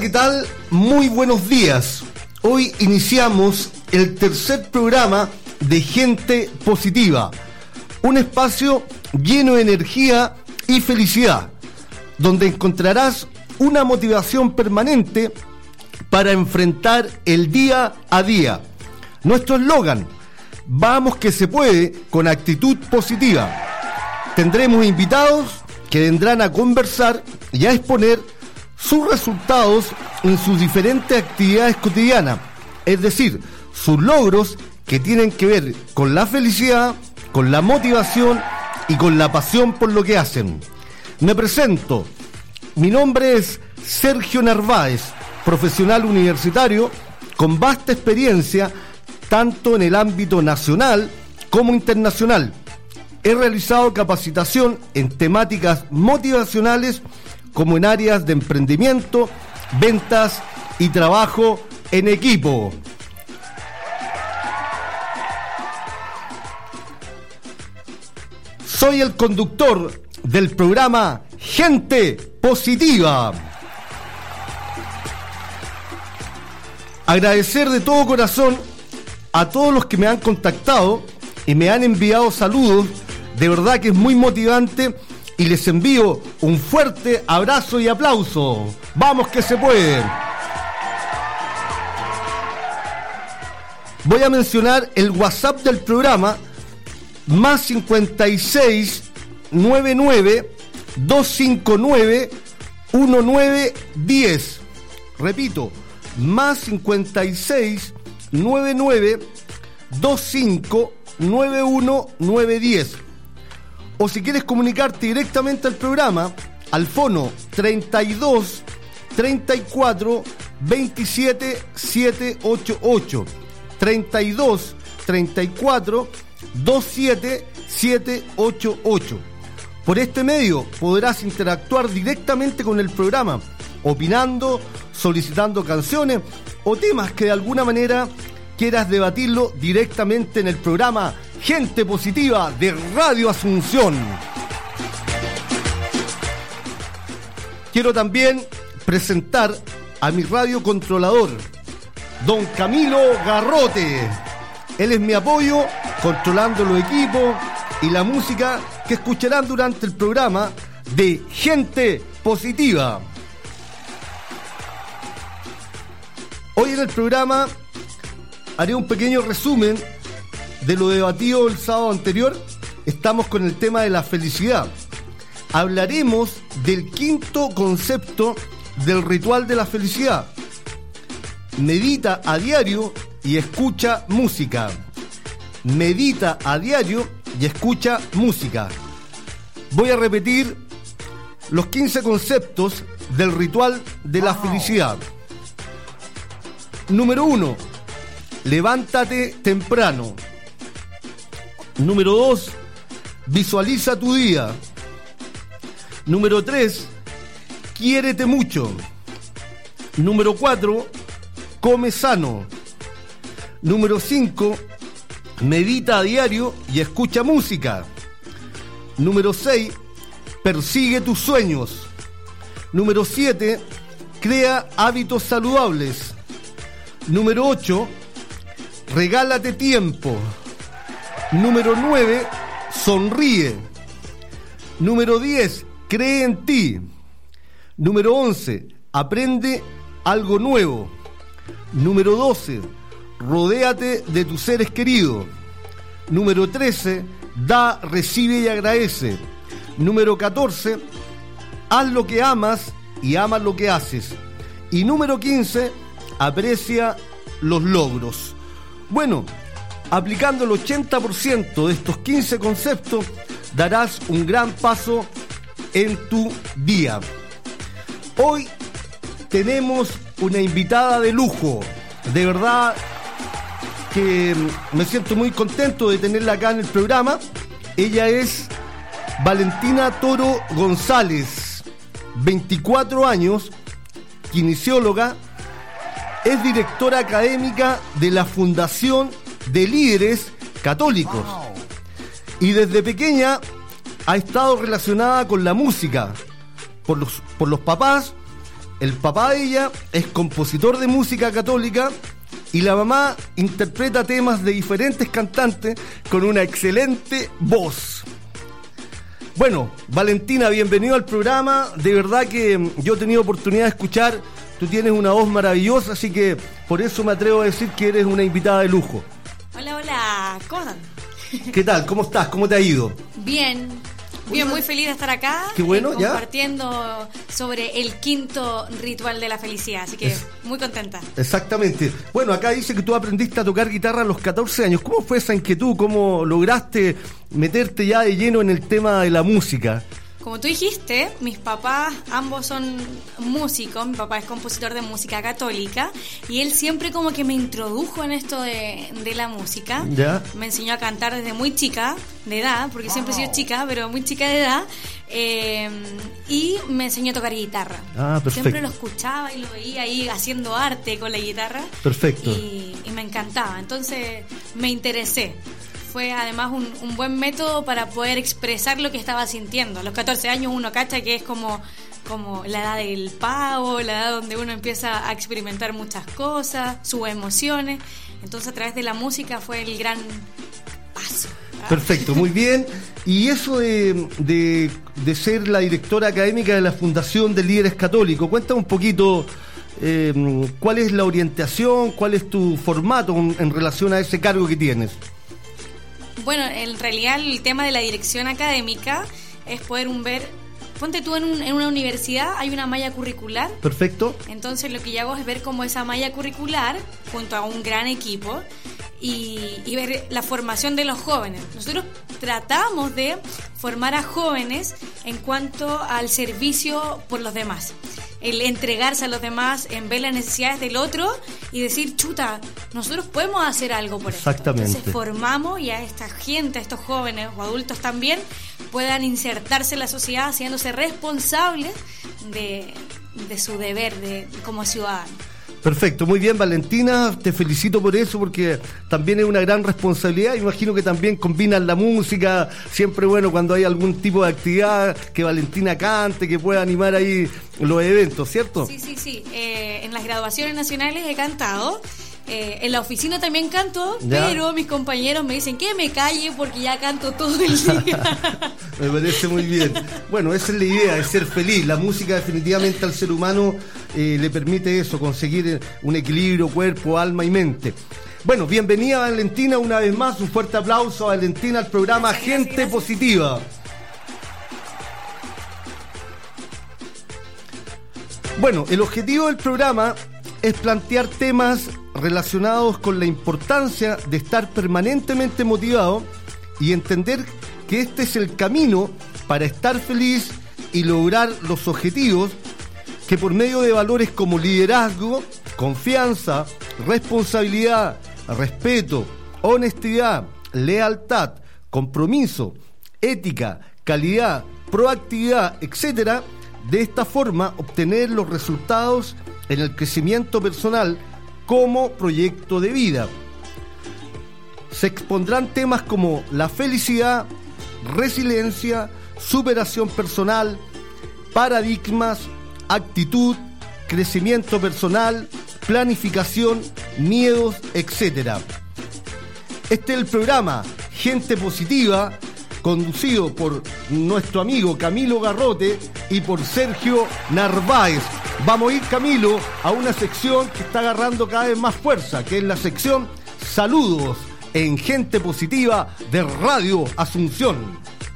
¿qué tal? Muy buenos días. Hoy iniciamos el tercer programa de Gente Positiva, un espacio lleno de energía y felicidad, donde encontrarás una motivación permanente para enfrentar el día a día. Nuestro eslogan: vamos que se puede con actitud positiva. Tendremos invitados que vendrán a conversar y a exponer sus resultados en sus diferentes actividades cotidianas, es decir, sus logros que tienen que ver con la felicidad, con la motivación y con la pasión por lo que hacen. Me presento, mi nombre es Sergio Narváez, profesional universitario con vasta experiencia tanto en el ámbito nacional como internacional. He realizado capacitación en temáticas motivacionales como en áreas de emprendimiento, ventas y trabajo en equipo. Soy el conductor del programa Gente Positiva. Agradecer de todo corazón a todos los que me han contactado y me han enviado saludos. De verdad que es muy motivante y les envío un fuerte abrazo y aplauso. ¡Vamos que se puede! Voy a mencionar el WhatsApp del programa, más 56 99 259 1910. Repito, más 56 99 25 91 910. O si quieres comunicarte directamente al programa, al fono 32 34 27 788. 32 34 27 788. Por este medio podrás interactuar directamente con el programa, opinando, solicitando canciones o temas que de alguna manera quieras debatirlo directamente en el programa Gente Positiva de Radio Asunción. Quiero también presentar a mi radiocontrolador, don Camilo Garrote. Él es mi apoyo controlando los equipos y la música que escucharán durante el programa de Gente Positiva. Hoy en el programa haré un pequeño resumen de lo debatido el sábado anterior. Estamos con el tema de la felicidad. Hablaremos del quinto concepto del ritual de la felicidad. Medita a diario y escucha música. Medita a diario y escucha música. Voy a repetir los 15 conceptos del ritual de la felicidad. Número 1. Levántate temprano. Número 2. Visualiza tu día. Número 3. Quiérete mucho. Número 4. Come sano. Número 5. Medita a diario y escucha música. Número 6. Persigue tus sueños. Número 7. Crea hábitos saludables. Número 8. Regálate tiempo. Número 9. Sonríe. Número 10. Cree en ti. Número 11. Aprende algo nuevo. Número 12. Rodéate de tus seres queridos. Número 13. Da, recibe y agradece. Número 14. Haz lo que amas y ama lo que haces. Y número 15. Aprecia los logros. Bueno, aplicando el 80% de estos 15 conceptos, darás un gran paso en tu día. Hoy tenemos una invitada de lujo. De verdad que me siento muy contento de tenerla acá en el programa. Ella es Valentina Toro González, 24 años, kinesióloga. Es directora académica de la Fundación de Líderes Católicos. Y desde pequeña ha estado relacionada con la música. Por los papás El papá de ella es compositor de música católica y la mamá interpreta temas de diferentes cantantes con una excelente voz. Bueno, Valentina, bienvenido al programa. De verdad que yo he tenido oportunidad de escuchar. Tú tienes una voz maravillosa, así que por eso me atrevo a decir que eres una invitada de lujo. Hola, ¿cómo están? ¿Qué tal? ¿Cómo estás? ¿Cómo te ha ido? Bien, muy feliz de estar acá. Qué bueno, compartiendo sobre el quinto ritual de la felicidad, así que muy contenta. Exactamente. Bueno, acá dice que tú aprendiste a tocar guitarra a los 14 años. ¿Cómo fue esa inquietud? ¿Cómo lograste meterte ya de lleno en el tema de la música? Como tú dijiste, mis papás ambos son músicos. Mi papá es compositor de música católica y él siempre como que me introdujo en esto de la música. ¿Ya? Me enseñó a cantar desde muy chica de edad, porque siempre he sido chica, pero muy chica de edad, y me enseñó a tocar guitarra. Perfecto. Siempre lo escuchaba y lo veía ahí haciendo arte con la guitarra. Perfecto. Y me encantaba, entonces me interesé. Fue además un buen método para poder expresar lo que estaba sintiendo. A los 14 años uno cacha que es como la edad del pavo, la edad donde uno empieza a experimentar muchas cosas, sus emociones. Entonces a través de la música fue el gran paso. Perfecto, muy bien. Y eso de ser la directora académica de la Fundación de Líderes Católicos, cuéntame un poquito cuál es la orientación, cuál es tu formato en relación a ese cargo que tienes. Bueno, en realidad el tema de la dirección académica es poder ver, ponte tú en una universidad, hay una malla curricular. Perfecto. Entonces lo que yo hago es ver cómo esa malla curricular, junto a un gran equipo, y ver la formación de los jóvenes. Nosotros tratamos de formar a jóvenes en cuanto al servicio por los demás. El entregarse a los demás, en ver las necesidades del otro y decir, chuta, nosotros podemos hacer algo por esto. Exactamente. Entonces formamos y a esta gente, a estos jóvenes o adultos también, puedan insertarse en la sociedad haciéndose responsables de su deber como ciudadanos. Perfecto, muy bien, Valentina, te felicito por eso porque también es una gran responsabilidad. Imagino que también combinan la música, siempre bueno cuando hay algún tipo de actividad que Valentina cante, que pueda animar ahí los eventos, ¿cierto? Sí. En las graduaciones nacionales he cantado. En la oficina también canto, ¿ya? Pero mis compañeros me dicen que me calle porque ya canto todo el día. Me parece muy bien. Bueno, esa es la idea, es ser feliz. La música definitivamente al ser humano le permite eso, conseguir un equilibrio cuerpo, alma y mente. Bueno, bienvenida Valentina una vez más, un fuerte aplauso a Valentina al programa Gente Positiva. Bueno, el objetivo del programa es plantear temas relacionados con la importancia de estar permanentemente motivado y entender que este es el camino para estar feliz y lograr los objetivos que por medio de valores como liderazgo, confianza, responsabilidad, respeto, honestidad, lealtad, compromiso, ética, calidad, proactividad, etcétera, de esta forma obtener los resultados en el crecimiento personal como proyecto de vida. Se expondrán temas como la felicidad, resiliencia, superación personal, paradigmas, actitud, crecimiento personal, planificación, miedos, etc. Este es el programa Gente Positiva, conducido por nuestro amigo Camilo Garrote y por Sergio Narváez. Vamos a ir, Camilo, a una sección que está agarrando cada vez más fuerza, que es la sección Saludos en Gente Positiva de Radio Asunción.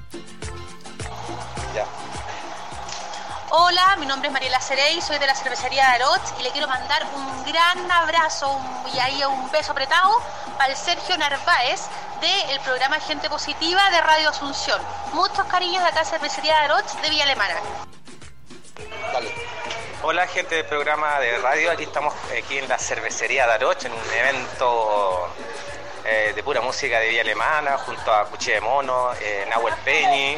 Ya. Hola, mi nombre es Mariela Cerey, soy de la cervecería de Aroch y le quiero mandar un gran abrazo y ahí un beso apretado al Sergio Narváez del programa Gente Positiva de Radio Asunción. Muchos cariños de acá, cervecería de Aroch de Villa Alemana. Dale. Hola gente del programa de radio, estamos aquí en la cervecería de Aroch en un evento de pura música de Villa Alemana junto a Cuchillo de Mono, Nahuel Peñi,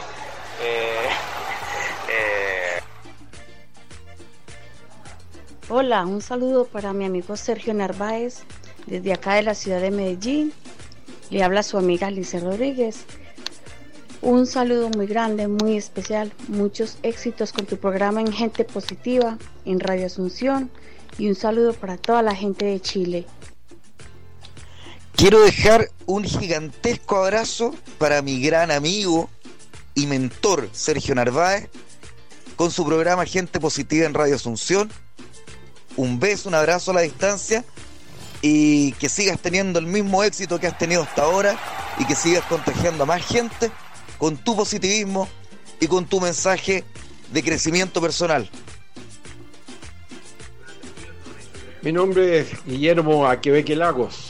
Hola, un saludo para mi amigo Sergio Narváez desde acá de la ciudad de Medellín. Le habla su amiga Alicia Rodríguez. Un saludo muy grande, muy especial, muchos éxitos con tu programa en Gente Positiva, en Radio Asunción, y un saludo para toda la gente de Chile. Quiero dejar un gigantesco abrazo para mi gran amigo y mentor Sergio Narváez con su programa Gente Positiva en Radio Asunción. Un beso, un abrazo a la distancia, y que sigas teniendo el mismo éxito que has tenido hasta ahora y que sigas contagiando a más gente con tu positivismo y con tu mensaje de crecimiento personal. Mi nombre es Guillermo Aquebeque Lagos.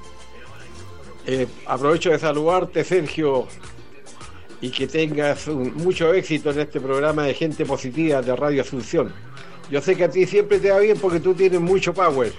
Aprovecho de saludarte, Sergio, y que tengas mucho éxito en este programa de Gente Positiva de Radio Asunción. Yo sé que a ti siempre te va bien porque tú tienes mucho power.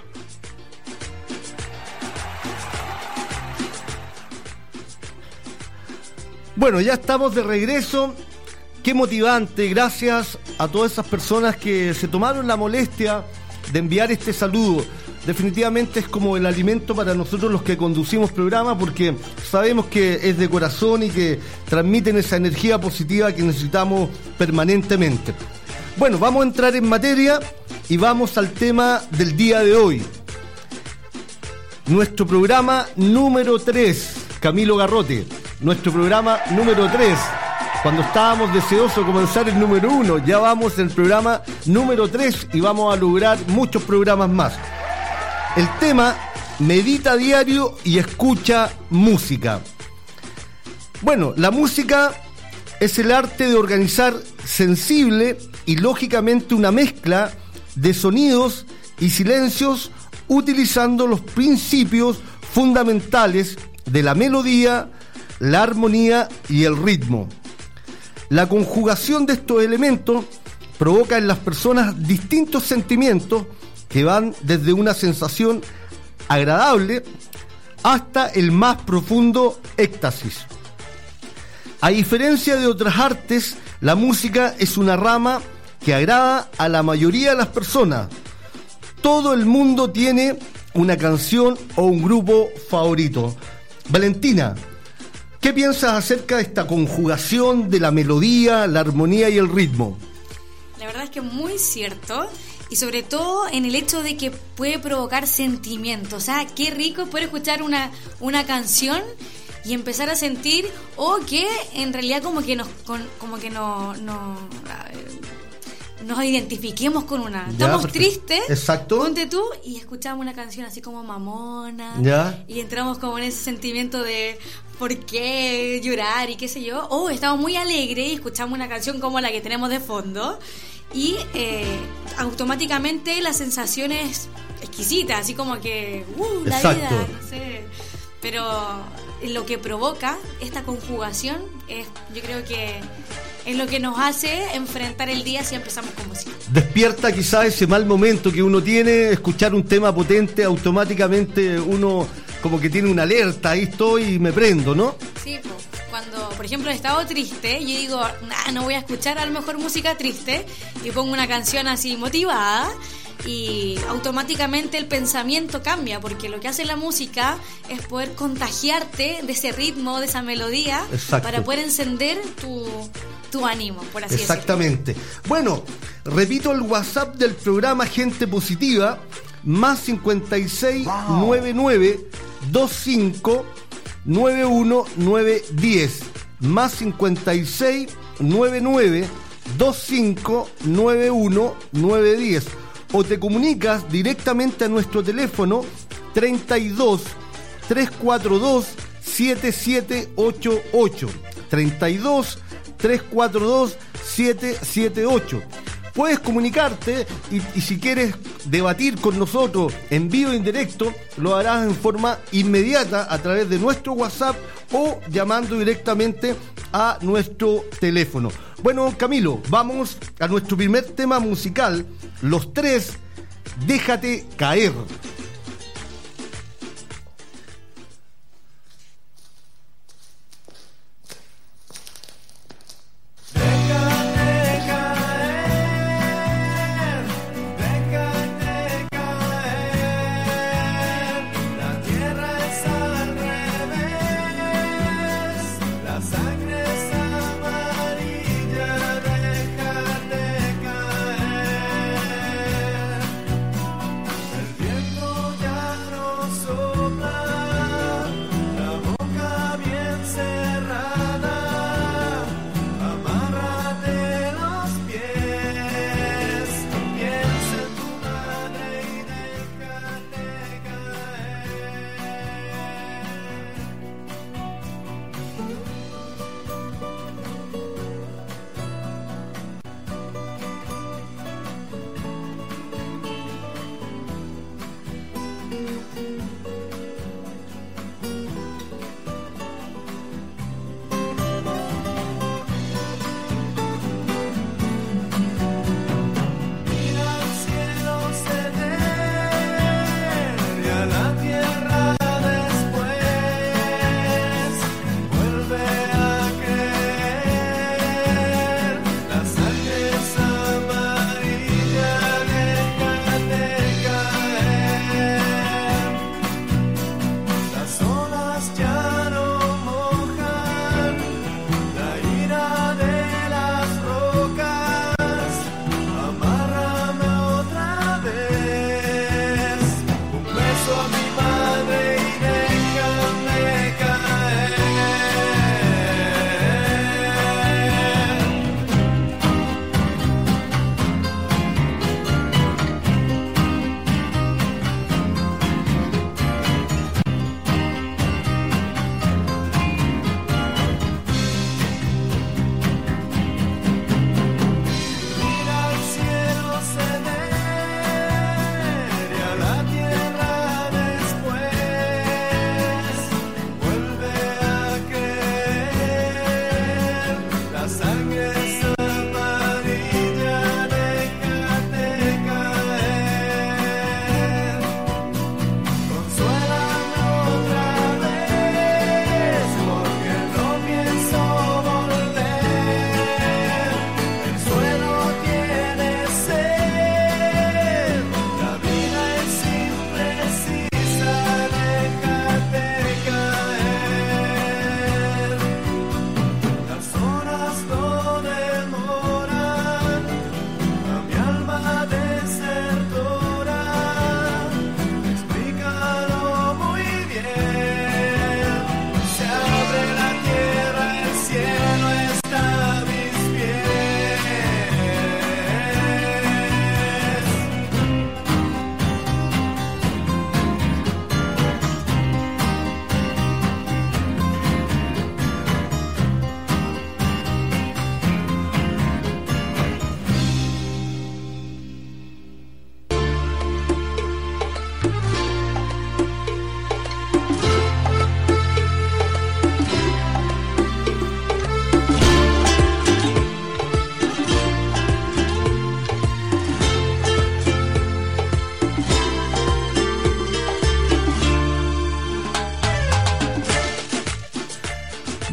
Bueno, ya estamos de regreso. Qué motivante, gracias a todas esas personas que se tomaron la molestia de enviar este saludo. Definitivamente es como el alimento para nosotros los que conducimos programas, porque sabemos que es de corazón y que transmiten esa energía positiva que necesitamos permanentemente. Bueno, vamos a entrar en materia y vamos al tema del día de hoy. Nuestro programa número 3, Camilo Garrote. Nuestro programa número 3. Cuando estábamos deseosos de comenzar el número 1, ya vamos en el programa número 3 y vamos a lograr muchos programas más. El tema: medita diario y escucha música. Bueno, la música es el arte de organizar sensible y lógicamente una mezcla de sonidos y silencios utilizando los principios fundamentales de la melodía, la armonía y el ritmo. La conjugación de estos elementos provoca en las personas distintos sentimientos que van desde una sensación agradable hasta el más profundo éxtasis. A diferencia de otras artes, la música es una rama que agrada a la mayoría de las personas. Todo el mundo tiene una canción o un grupo favorito. Valentina, ¿qué piensas acerca de esta conjugación de la melodía, la armonía y el ritmo? La verdad es que es muy cierto, y sobre todo en el hecho de que puede provocar sentimientos. O sea, qué rico poder escuchar una canción y empezar a sentir que en realidad como que nos identifiquemos con una. Ya, estamos perfecto. Tristes, exacto, ponte tú, y escuchamos una canción así como mamona, ya, y entramos como en ese sentimiento de por qué llorar y qué sé yo. Estamos muy alegres y escuchamos una canción como la que tenemos de fondo, y automáticamente la sensación es exquisita, así como que la exacto. vida, no sé. Pero lo que provoca esta conjugación yo creo que es lo que nos hace enfrentar el día si empezamos con música. Despierta quizás ese mal momento que uno tiene, escuchar un tema potente, automáticamente uno como que tiene una alerta, ahí estoy y me prendo, ¿no? Sí, cuando por ejemplo he estado triste, yo digo, no voy a escuchar a lo mejor música triste, y pongo una canción así motivada, y automáticamente el pensamiento cambia, porque lo que hace la música es poder contagiarte de ese ritmo, de esa melodía. Exacto. Para poder encender tu ánimo, por así decirlo. Exactamente. Bueno, repito el WhatsApp del programa Gente Positiva, más 5699 25 91 910, más 5699 25 91 910, o te comunicas directamente a nuestro teléfono 32 342 7788, 32 342 778. Puedes comunicarte y si quieres debatir con nosotros en vivo e indirecto, lo harás en forma inmediata a través de nuestro WhatsApp o llamando directamente a nuestro teléfono. Bueno, Camilo, vamos a nuestro primer tema musical, Los Tres, Déjate Caer. La sangre sale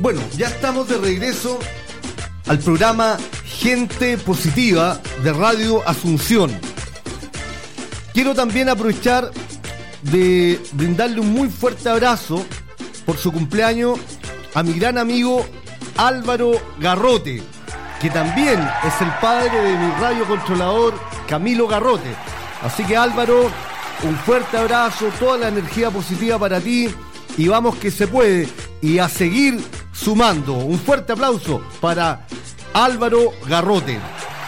Bueno, ya estamos de regreso al programa Gente Positiva de Radio Asunción. Quiero también aprovechar de brindarle un muy fuerte abrazo por su cumpleaños a mi gran amigo Álvaro Garrote, que también es el padre de mi radiocontrolador Camilo Garrote. Así que Álvaro, un fuerte abrazo, toda la energía positiva para ti y vamos que se puede y a seguir sumando. Un fuerte aplauso para Álvaro Garrote.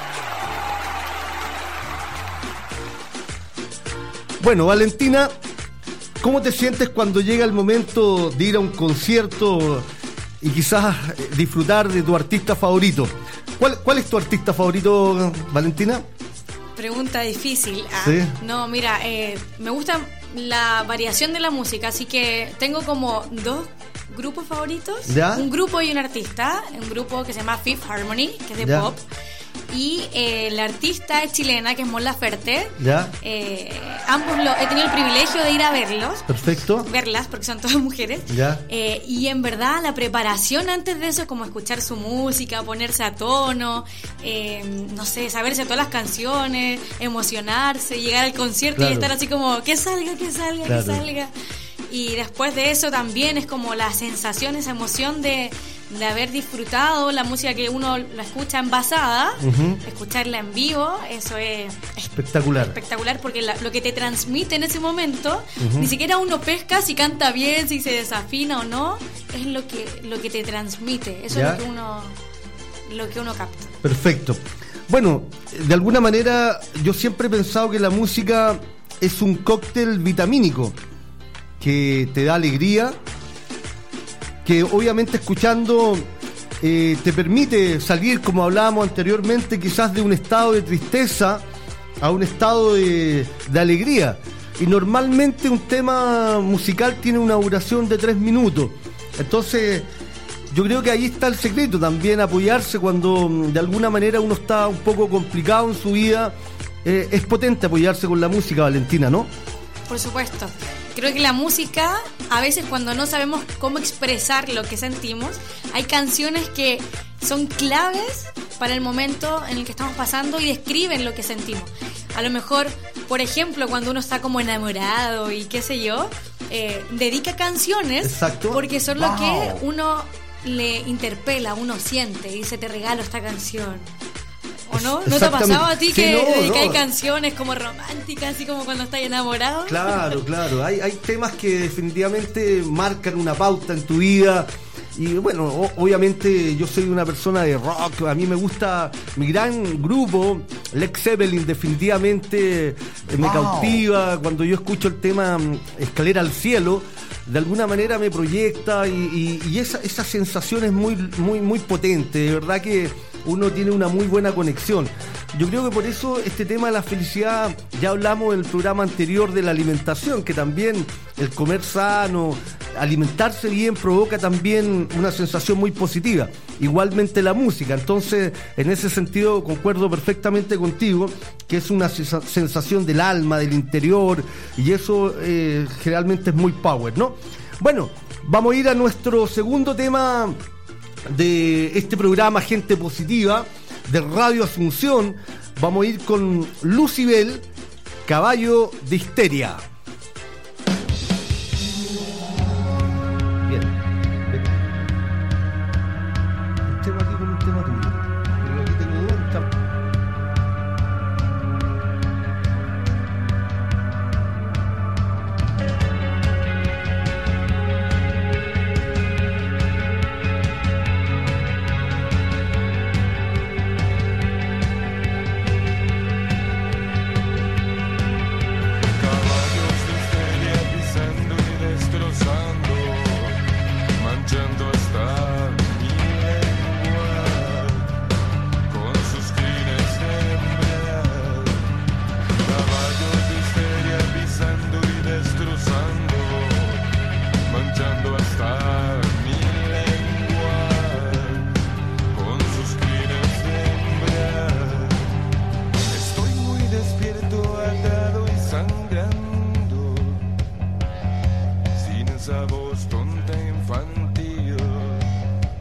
Bueno, Valentina, ¿cómo te sientes cuando llega el momento de ir a un concierto y quizás disfrutar de tu artista favorito? ¿Cuál es tu artista favorito, Valentina? Pregunta difícil. ¿Sí? No, mira, me gusta la variación de la música, así que tengo como dos grupos favoritos. ¿Ya? Un grupo y un artista. Un grupo que se llama Fifth Harmony, que es de ¿Ya? pop. Y la artista es chilena, que es Mon Laferte. ¿Ya? Ambos he tenido el privilegio de ir a verlos. Perfecto. Verlas, porque son todas mujeres. ¿Ya? Y en verdad la preparación antes de eso, como escuchar su música, ponerse a tono, no sé, saberse todas las canciones, emocionarse, llegar al concierto, claro, y estar así como, que salga, claro, que salga. Y después de eso también es como la sensación, esa emoción de haber disfrutado la música que uno la escucha envasada, escucharla en vivo, eso es espectacular porque lo que te transmite en ese momento, ni siquiera uno pesca si canta bien, si se desafina o no, es lo que te transmite, eso ¿ya? es lo que uno capta. Perfecto. Bueno, de alguna manera yo siempre he pensado que la música es un cóctel vitamínico que te da alegría, que obviamente escuchando te permite salir, como hablábamos anteriormente, quizás de un estado de tristeza a un estado de alegría. Y normalmente un tema musical tiene una duración de 3 minutos. Entonces, yo creo que ahí está el secreto también, apoyarse cuando de alguna manera uno está un poco complicado en su vida. Es potente apoyarse con la música, Valentina, ¿no? Por supuesto. Creo que la música, a veces cuando no sabemos cómo expresar lo que sentimos, hay canciones que son claves para el momento en el que estamos pasando y describen lo que sentimos. A lo mejor, por ejemplo, cuando uno está como enamorado y qué sé yo, dedica canciones. Exacto. Porque son lo que uno le interpela, uno siente y dice, te regalo esta canción. ¿O no? ¿No te ha pasado a ti que dedicáis canciones como románticas, así como cuando estás enamorado? Claro, claro. Hay temas que definitivamente marcan una pauta en tu vida. Y bueno, obviamente yo soy una persona de rock. A mí me gusta mi gran grupo, Led Zeppelin, definitivamente me cautiva. Cuando yo escucho el tema Escalera al Cielo, de alguna manera me proyecta y esa sensación es muy, muy, muy potente. De verdad que uno tiene una muy buena conexión. Yo creo que por eso este tema de la felicidad, ya hablamos en el programa anterior de la alimentación, que también el comer sano, alimentarse bien provoca también una sensación muy positiva. Igualmente la música. Entonces, en ese sentido concuerdo perfectamente contigo, que es una sensación del alma, del interior, y eso generalmente es muy power, ¿no? Bueno, vamos a ir a nuestro segundo tema de este programa Gente Positiva de Radio Asunción. Vamos a ir con Lucibel, Caballo de Histeria. Bien. Un tema aquí con un tema tuyo. Pero aquí tengo dos. Esa voz tonta e infantil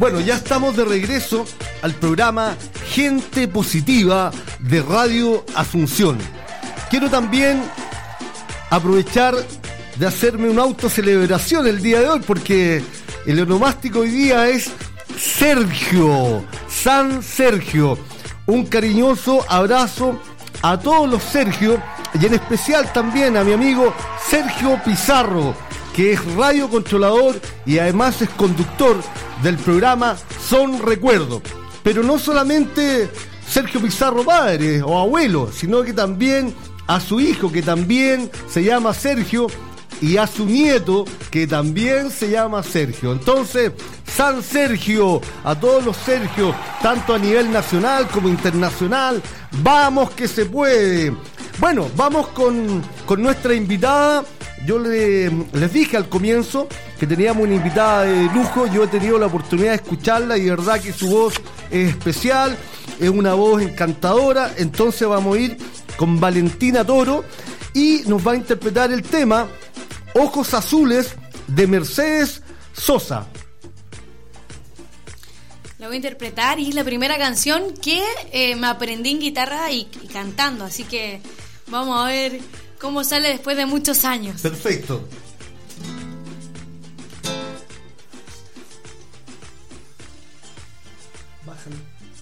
Bueno, ya estamos de regreso al programa Gente Positiva de Radio Asunción. Quiero también aprovechar de hacerme una autocelebración el día de hoy, porque el onomástico hoy día es Sergio, San Sergio. Un cariñoso abrazo a todos los Sergio y en especial también a mi amigo Sergio Pizarro, que es radiocontrolador y además es conductor del programa Son Recuerdos. Pero no solamente Sergio Pizarro padre o abuelo, sino que también a su hijo, que también se llama Sergio, y a su nieto, que también se llama Sergio. Entonces, San Sergio, a todos los Sergios, tanto a nivel nacional como internacional, vamos que se puede. Bueno, vamos con nuestra invitada. Yo les dije al comienzo que teníamos una invitada de lujo. Yo he tenido la oportunidad de escucharla y de verdad que su voz es especial, es una voz encantadora. Entonces vamos a ir con Valentina Toro y nos va a interpretar el tema Ojos Azules de Mercedes Sosa. La voy a interpretar y es la primera canción que me aprendí en guitarra y cantando, así que vamos a ver cómo sale después de muchos años. Perfecto. Bájale.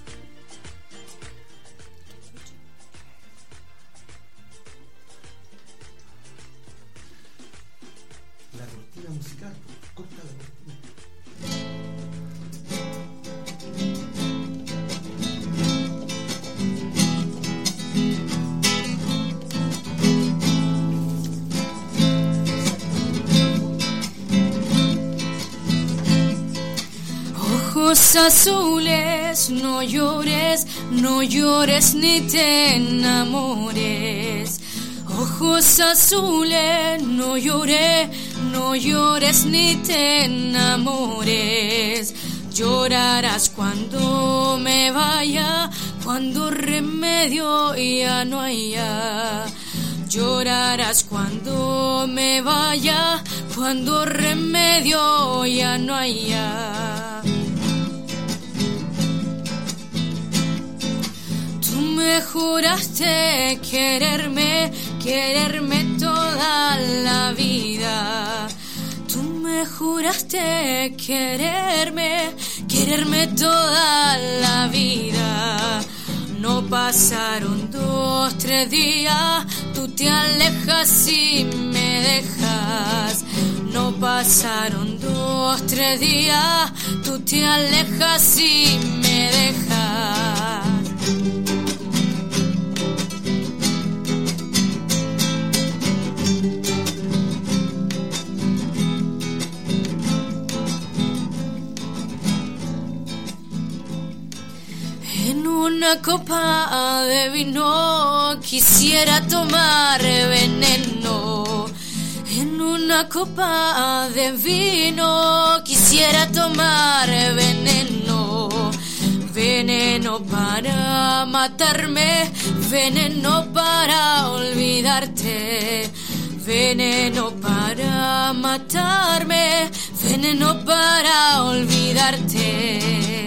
La cortina musical, corta la cortina. Ojos azules, no llores, no llores ni te enamores. Ojos azules, no llores, no llores ni te enamores. Llorarás cuando me vaya, cuando remedio ya no haya. Llorarás cuando me vaya, cuando remedio ya no haya. Tú me juraste quererme, quererme toda la vida. Tú me juraste quererme, quererme toda la vida. No pasaron 2, 3 días, tú te alejas y me dejas. No pasaron 2, 3 días, tú te alejas y me dejas. En una copa de vino quisiera tomar veneno. En una copa de vino quisiera tomar veneno. Veneno para matarme, veneno para olvidarte. Veneno para matarme, veneno para olvidarte.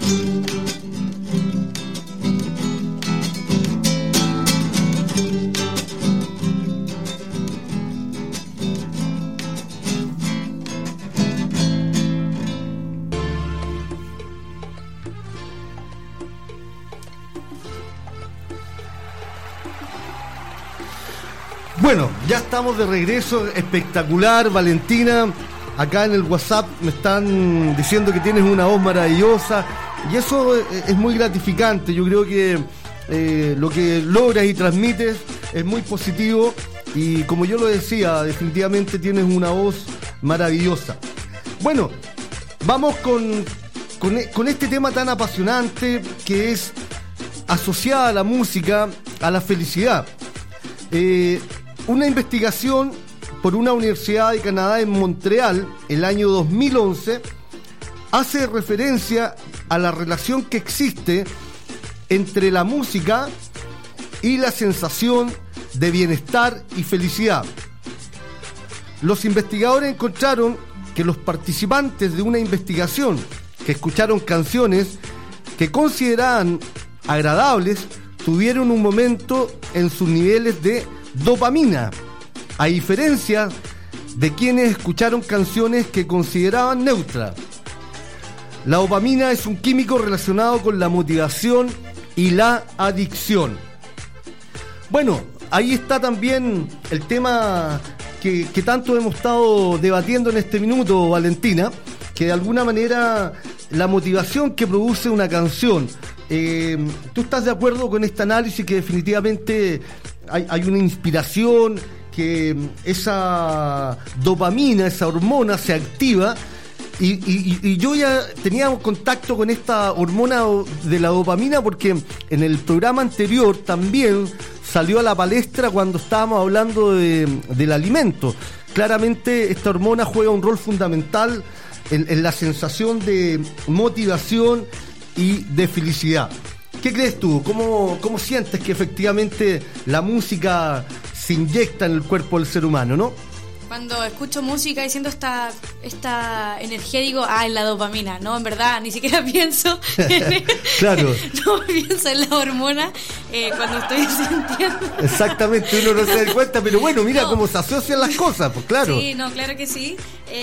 Bueno, ya estamos de regreso, espectacular, Valentina. Acá en el WhatsApp me están diciendo que tienes una voz maravillosa y eso es muy gratificante. Yo creo que lo que logras y transmites es muy positivo y como yo lo decía, definitivamente tienes una voz maravillosa. Bueno, vamos con este tema tan apasionante que es asociada a la música, a la felicidad. Una investigación por una universidad de Canadá en Montreal, el año 2011, hace referencia a la relación que existe entre la música y la sensación de bienestar y felicidad. Los investigadores encontraron que los participantes de una investigación que escucharon canciones que consideraban agradables tuvieron un momento en sus niveles de dopamina, a diferencia de quienes escucharon canciones que consideraban neutras. La dopamina es un químico relacionado con la motivación y la adicción. Bueno, ahí está también el tema que tanto hemos estado debatiendo en este minuto, Valentina, que de alguna manera la motivación que produce una canción. ¿Tú estás de acuerdo con este análisis que definitivamente hay una inspiración, que esa dopamina, esa hormona se activa? Y yo ya tenía contacto con esta hormona de la dopamina porque en el programa anterior también salió a la palestra cuando estábamos hablando del alimento. Claramente esta hormona juega un rol fundamental en la sensación de motivación y de felicidad. ¿Qué crees tú? ¿Cómo sientes que efectivamente la música se inyecta en el cuerpo del ser humano, no? Cuando escucho música y siento esta energía, digo, en la dopamina. No, en verdad, ni siquiera pienso claro. No pienso en la hormona cuando estoy sintiendo. Exactamente, uno no se da cuenta, pero bueno, mira cómo se asocian las cosas, pues claro. Sí, no, claro que sí.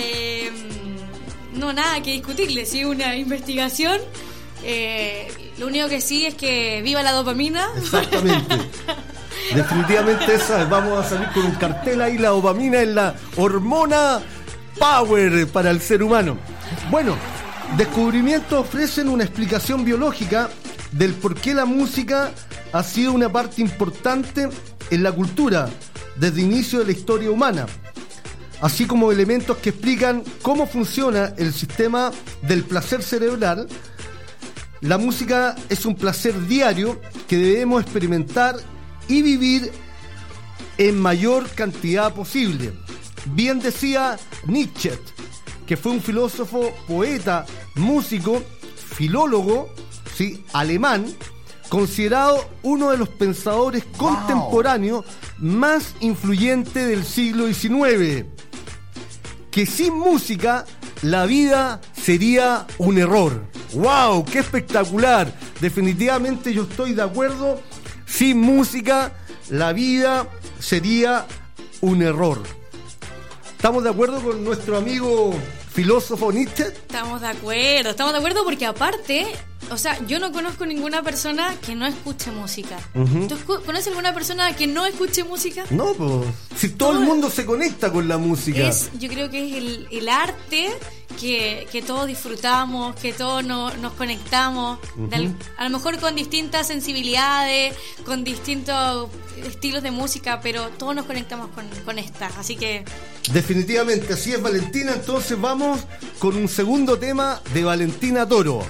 No, nada que discutirle, sí, una investigación. Lo único que sí es que viva la dopamina. Exactamente. Definitivamente esa, vamos a salir con un cartel ahí, la dopamina es la hormona power para el ser humano. Bueno, descubrimientos ofrecen una explicación biológica del por qué la música ha sido una parte importante en la cultura desde el inicio de la historia humana, así como elementos que explican cómo funciona el sistema del placer cerebral. La música es un placer diario que debemos experimentar y vivir en mayor cantidad posible. Bien decía Nietzsche, que fue un filósofo, poeta, músico, filólogo, ¿sí?, alemán, considerado uno de los pensadores contemporáneos más influyentes del siglo XIX, que sin música la vida sería un error. ¡Wow! ¡Qué espectacular! Definitivamente yo estoy de acuerdo. Sin música, la vida sería un error. ¿Estamos de acuerdo con nuestro amigo filósofo Nietzsche? Estamos de acuerdo porque aparte, o sea, yo no conozco ninguna persona que no escuche música. Uh-huh. ¿Tú conoces alguna persona que no escuche música? No, pues, si todo el mundo se conecta con la música. Yo creo que es el arte que todos disfrutamos, que todos nos conectamos, uh-huh, a lo mejor con distintas sensibilidades, con distintos estilos de música, pero todos nos conectamos con esta, así que... Definitivamente, así es, Valentina. Entonces vamos con un segundo tema de Valentina Toro.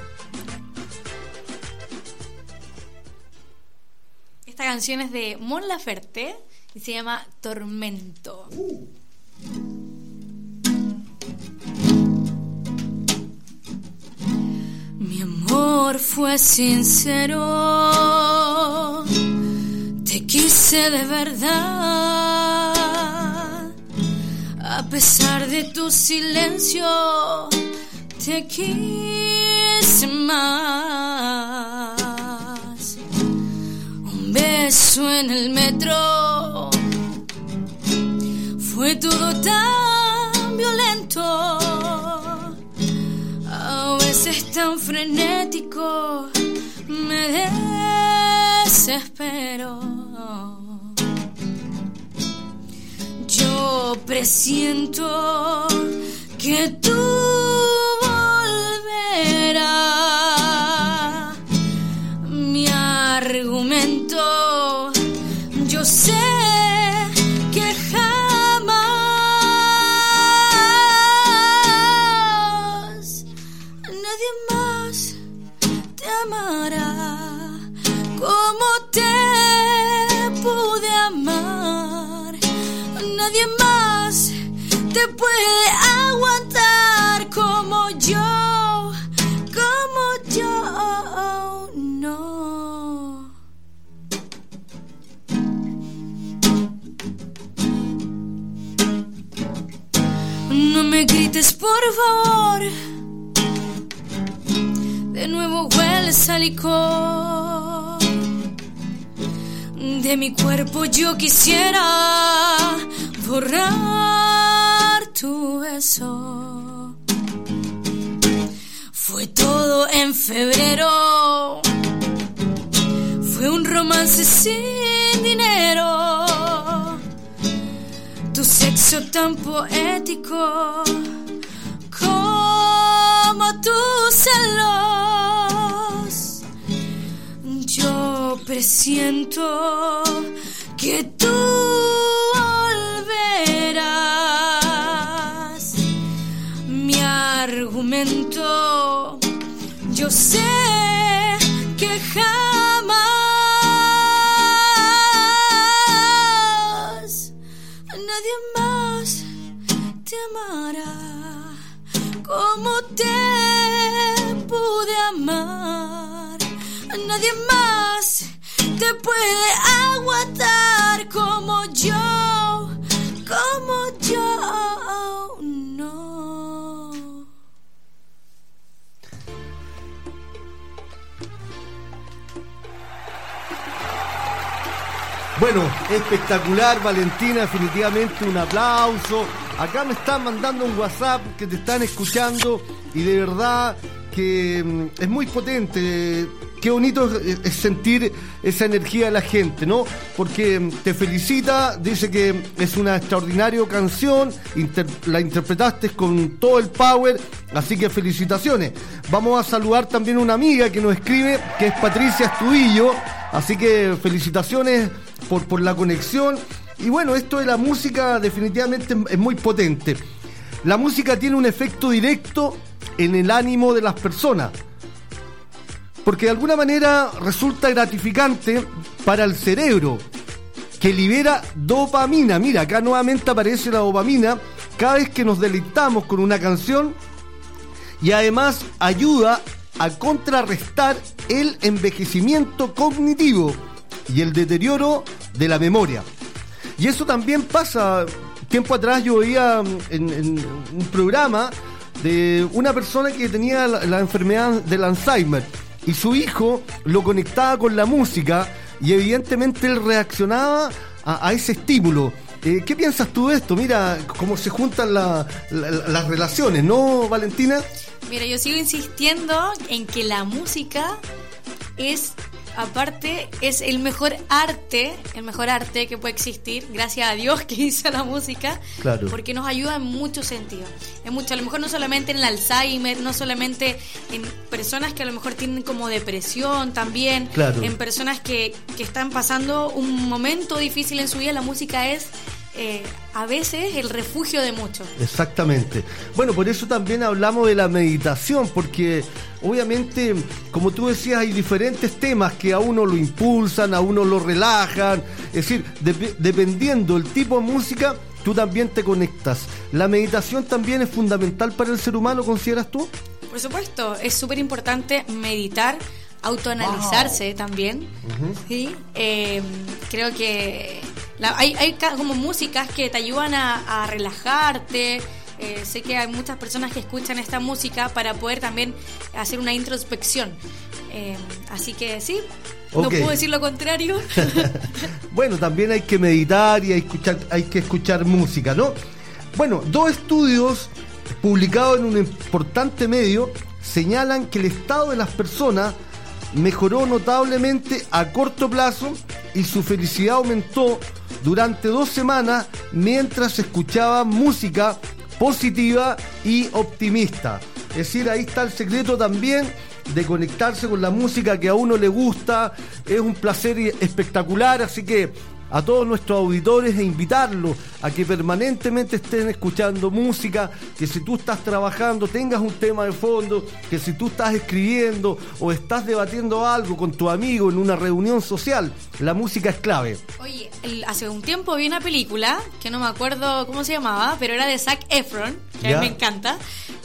Esta canción es de Mon Laferte y se llama Tormento. Mi amor fue sincero, te quise de verdad, a pesar de tu silencio, te quise más. Un beso en el metro, fue todo tan violento, a veces tan frenético, me desespero. Yo presiento que tú volverás. Mi argumento, yo sé que jamás nadie más te amará como te pude amar. Nadie más te puede aguantar como yo, no. No me grites, por favor, de nuevo hueles a licor. De mi cuerpo yo quisiera borrar tu beso. Fue todo en febrero, fue un romance sin dinero. Tu sexo tan poético como tus celos. Yo presiento que tú volverás. Mi argumento, yo sé que jamás nadie más te amará como te pude amar. Nadie más te puede aguantar como yo, no. Bueno, espectacular, Valentina, definitivamente un aplauso. Acá me están mandando un WhatsApp que te están escuchando y de verdad que es muy potente. Qué bonito es sentir esa energía de la gente, ¿no? Porque te felicita, dice que es una extraordinaria canción, la interpretaste con todo el power, así que felicitaciones. Vamos a saludar también a una amiga que nos escribe, que es Patricia Estudillo, así que felicitaciones por la conexión. Y bueno, esto de la música definitivamente es muy potente. La música tiene un efecto directo en el ánimo de las personas, porque de alguna manera resulta gratificante para el cerebro, que libera dopamina. Mira, acá nuevamente aparece la dopamina cada vez que nos deleitamos con una canción, y además ayuda a contrarrestar el envejecimiento cognitivo y el deterioro de la memoria. Y eso también pasa. Tiempo atrás yo veía en un programa de una persona que tenía la enfermedad del Alzheimer, y su hijo lo conectaba con la música y evidentemente él reaccionaba a ese estímulo. ¿Qué piensas tú de esto? Mira cómo se juntan las relaciones, ¿no, Valentina? Mira, yo sigo insistiendo en que la música es el mejor arte que puede existir, gracias a Dios que hizo la música, claro, porque nos ayuda en muchos sentidos. A lo mejor no solamente en el Alzheimer, no solamente en personas que a lo mejor tienen como depresión también, claro, en personas que están pasando un momento difícil en su vida. La música es a veces el refugio de muchos. Exactamente. Bueno, por eso también hablamos de la meditación, porque obviamente, como tú decías, hay diferentes temas que a uno lo impulsan, a uno lo relajan. Es decir, dependiendo del tipo de música, tú también te conectas. ¿La meditación también es fundamental para el ser humano, consideras tú? Por supuesto, es súper importante meditar, autoanalizarse también. Uh-huh. ¿Sí? Creo que hay como músicas que te ayudan a relajarte. Sé que hay muchas personas que escuchan esta música para poder también hacer una introspección. Así que sí, no puedo decir lo contrario. Bueno, también hay que meditar y hay que escuchar música, ¿no? Bueno, 2 estudios publicados en un importante medio señalan que el estado de las personas mejoró notablemente a corto plazo y su felicidad aumentó durante 2 semanas mientras escuchaban música positiva y optimista. Es decir, ahí está el secreto también de conectarse con la música que a uno le gusta. Es un placer espectacular, así que a todos nuestros auditores invitarlos a que permanentemente estén escuchando música, que si tú estás trabajando tengas un tema de fondo, que si tú estás escribiendo o estás debatiendo algo con tu amigo en una reunión social, la música es clave. Oye, hace un tiempo vi una película, que no me acuerdo cómo se llamaba, pero era de Zac Efron, que a mí me encanta,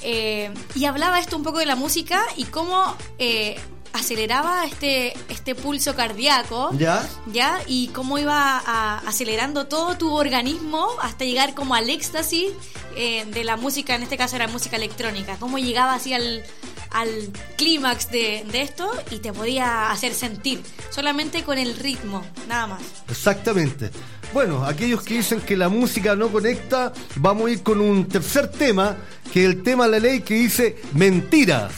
y hablaba esto un poco de la música y cómo aceleraba este pulso cardíaco, ¿ya? Y cómo iba acelerando todo tu organismo hasta llegar como al éxtasis de la música, en este caso era música electrónica, cómo llegaba así al al clímax de esto y te podía hacer sentir, solamente con el ritmo, nada más. Exactamente. Bueno, aquellos que dicen que la música no conecta, vamos a ir con un tercer tema, que es el tema de la ley que dice mentiras.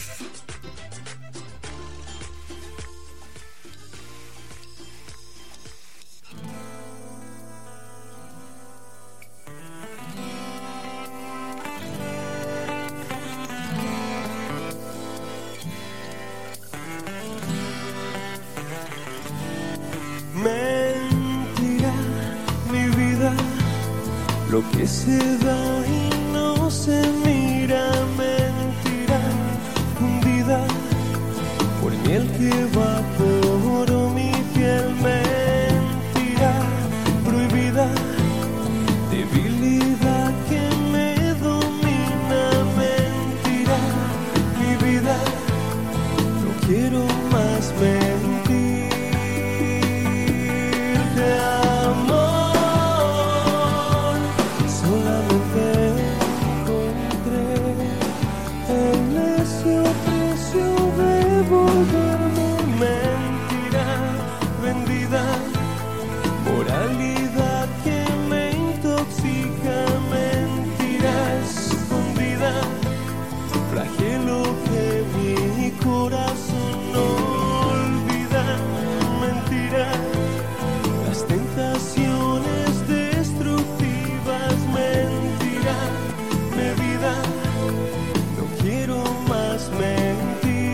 Mentira, mi vida, lo que se da y no se mira. Mentira, hundida por miel que va por mi piel. Mentira, prohibida, debilidad que me domina. Mentira, mi vida, no quiero más mentir. Moralidad que me intoxica. Mentira escondida, flagelo que mi corazón no olvida. Mentira, las tentaciones destructivas. Mentira, mi vida, no quiero más mentir.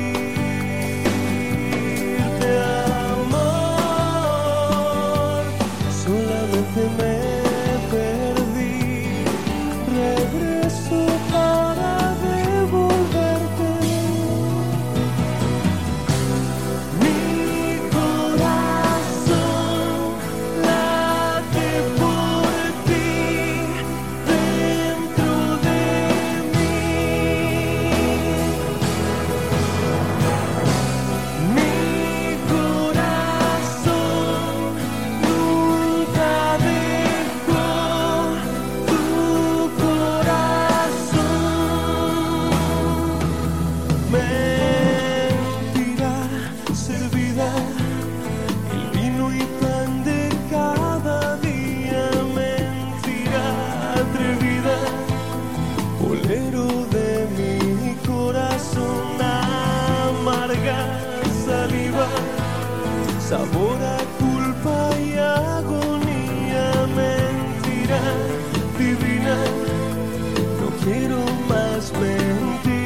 Sabor a culpa y agonía. Mentira divina, no quiero más mentir.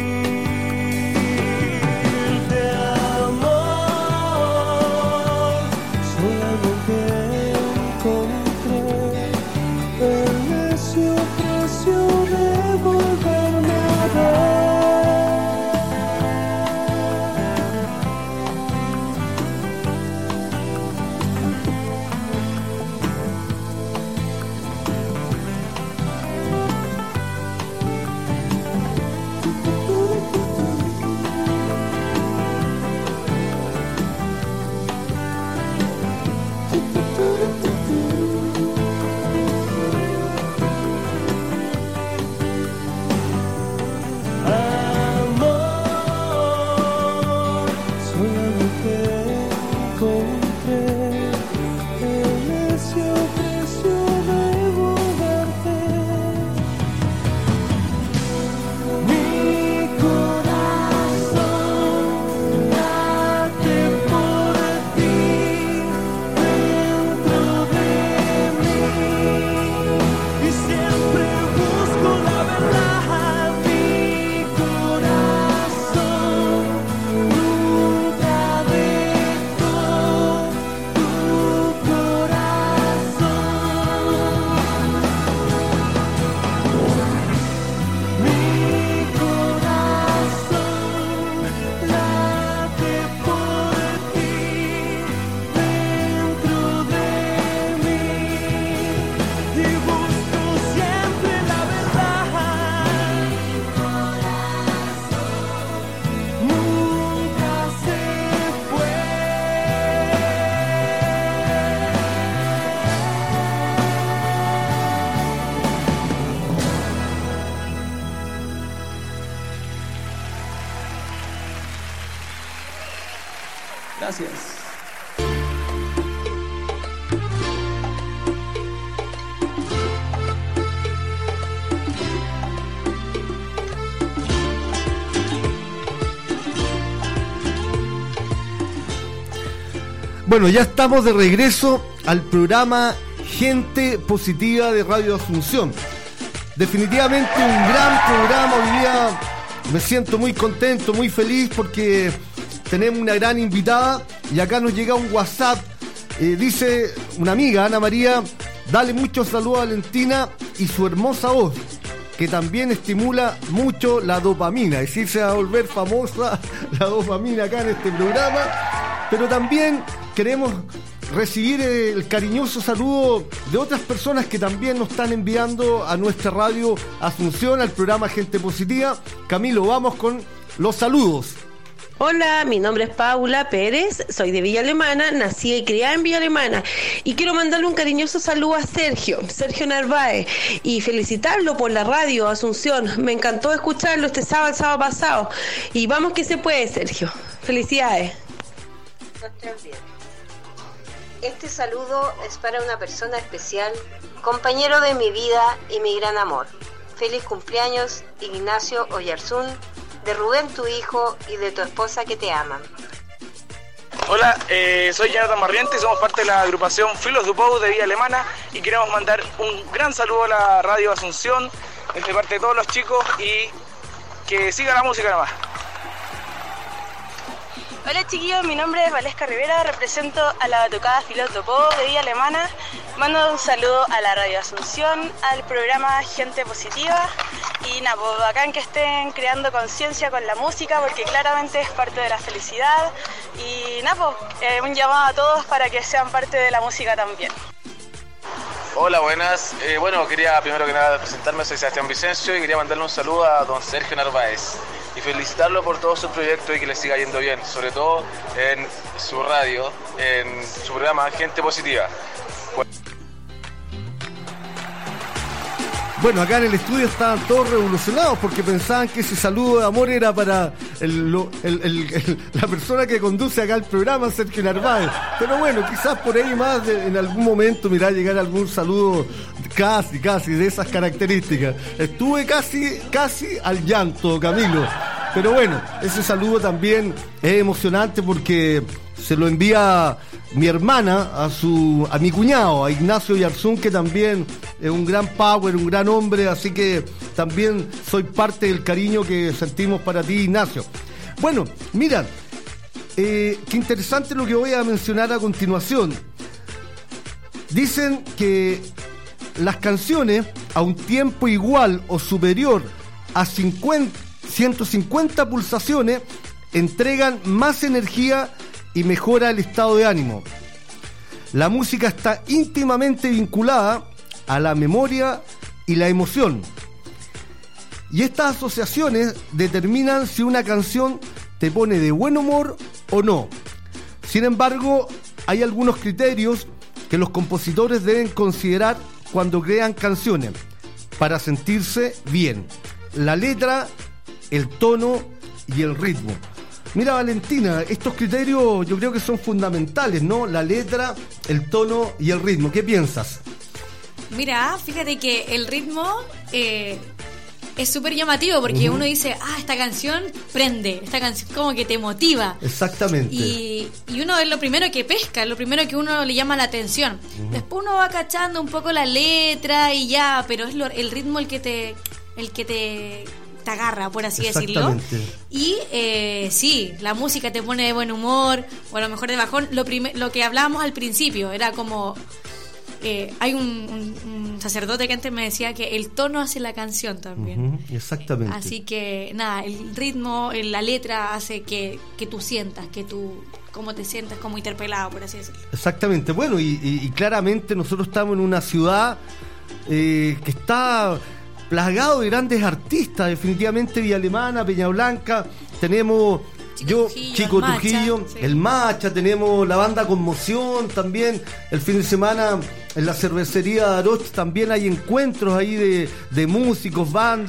De amor solamente encontré el necio precio de volverme a ver. Gracias. Bueno, ya estamos de regreso al programa Gente Positiva de Radio Asunción. Definitivamente un gran programa. Hoy día me siento muy contento, muy feliz porque tenemos una gran invitada y acá nos llega un WhatsApp. Dice una amiga, Ana María, dale muchos saludos a Valentina y su hermosa voz, que también estimula mucho la dopamina. Es decir, se va a volver famosa la dopamina acá en este programa. Pero también queremos recibir el cariñoso saludo de otras personas que también nos están enviando a nuestra radio Asunción, al programa Gente Positiva. Camilo, vamos con los saludos. Hola, mi nombre es Paula Pérez, soy de Villa Alemana, nací y criada en Villa Alemana y quiero mandarle un cariñoso saludo a Sergio Narváez y felicitarlo por la radio Asunción. Me encantó escucharlo el sábado pasado y vamos que se puede, Sergio. Felicidades. Este saludo es para una persona especial, compañero de mi vida y mi gran amor. Feliz cumpleaños, Ignacio Oyarzún, de Rubén tu hijo y de tu esposa que te aman. Hola, soy Jonathan Marriente, somos parte de la agrupación Filos du Pou de Villa Alemana y queremos mandar un gran saludo a la radio Asunción, entre parte de todos los chicos y que siga la música nomás. Hola chiquillos, mi nombre es Valesca Rivera, represento a la batucada Filos du Pou de Villa Alemana. Mando un saludo a la radio Asunción, al programa Gente Positiva y nada, pues bacán que estén creando conciencia con la música porque claramente es parte de la felicidad y nada, pues un llamado a todos para que sean parte de la música también. Hola, buenas. Bueno, quería primero que nada presentarme, soy Sebastián Vicencio y quería mandarle un saludo a don Sergio Narváez y felicitarlo por todo su proyecto y que le siga yendo bien, sobre todo en su radio, en su programa Gente Positiva. Bueno, acá en el estudio estaban todos revolucionados porque pensaban que ese saludo de amor era para la persona que conduce acá el programa, Sergio Narváez. Pero bueno, quizás por ahí más en algún momento me irá a llegar algún saludo casi de esas características. Estuve casi al llanto, Camilo. Pero bueno, ese saludo también es emocionante porque se lo envía mi hermana a mi cuñado, a Ignacio Oyarzún, que también es un gran power, un gran hombre, así que también soy parte del cariño que sentimos para ti, Ignacio. Bueno, mira, qué interesante lo que voy a mencionar a continuación. Dicen que las canciones a un tiempo igual o superior a 150 pulsaciones entregan más energía y mejora el estado de ánimo. La música está íntimamente vinculada a la memoria y la emoción. Y estas asociaciones determinan si una canción te pone de buen humor o no. Sin embargo, hay algunos criterios que los compositores deben considerar cuando crean canciones para sentirse bien: la letra, el tono y el ritmo. Mira, Valentina, estos criterios yo creo que son fundamentales, ¿no? La letra, el tono y el ritmo. ¿Qué piensas? Mira, fíjate que el ritmo es súper llamativo porque uno dice, esta canción prende, esta canción como que te motiva. Exactamente. Y uno es lo primero que pesca, es lo primero que uno le llama la atención. Después uno va cachando un poco la letra y ya, pero es el ritmo el que te agarra, por así decirlo. Y sí, la música te pone de buen humor o a lo mejor de bajón. Lo que hablábamos al principio era como hay un sacerdote que antes me decía que el tono hace la canción también. Exactamente. Así que nada, el ritmo, la letra hace que tú sientas, cómo te sientas como interpelado, por así decirlo. Exactamente. Bueno, y claramente nosotros estamos en una ciudad que está plagado de grandes artistas, definitivamente. Villa Alemana, Peña Blanca, tenemos Chico Trujillo, sí. El Macha, tenemos la banda Conmoción también. El fin de semana en la cervecería Daroch también hay encuentros ahí de músicos, bandas.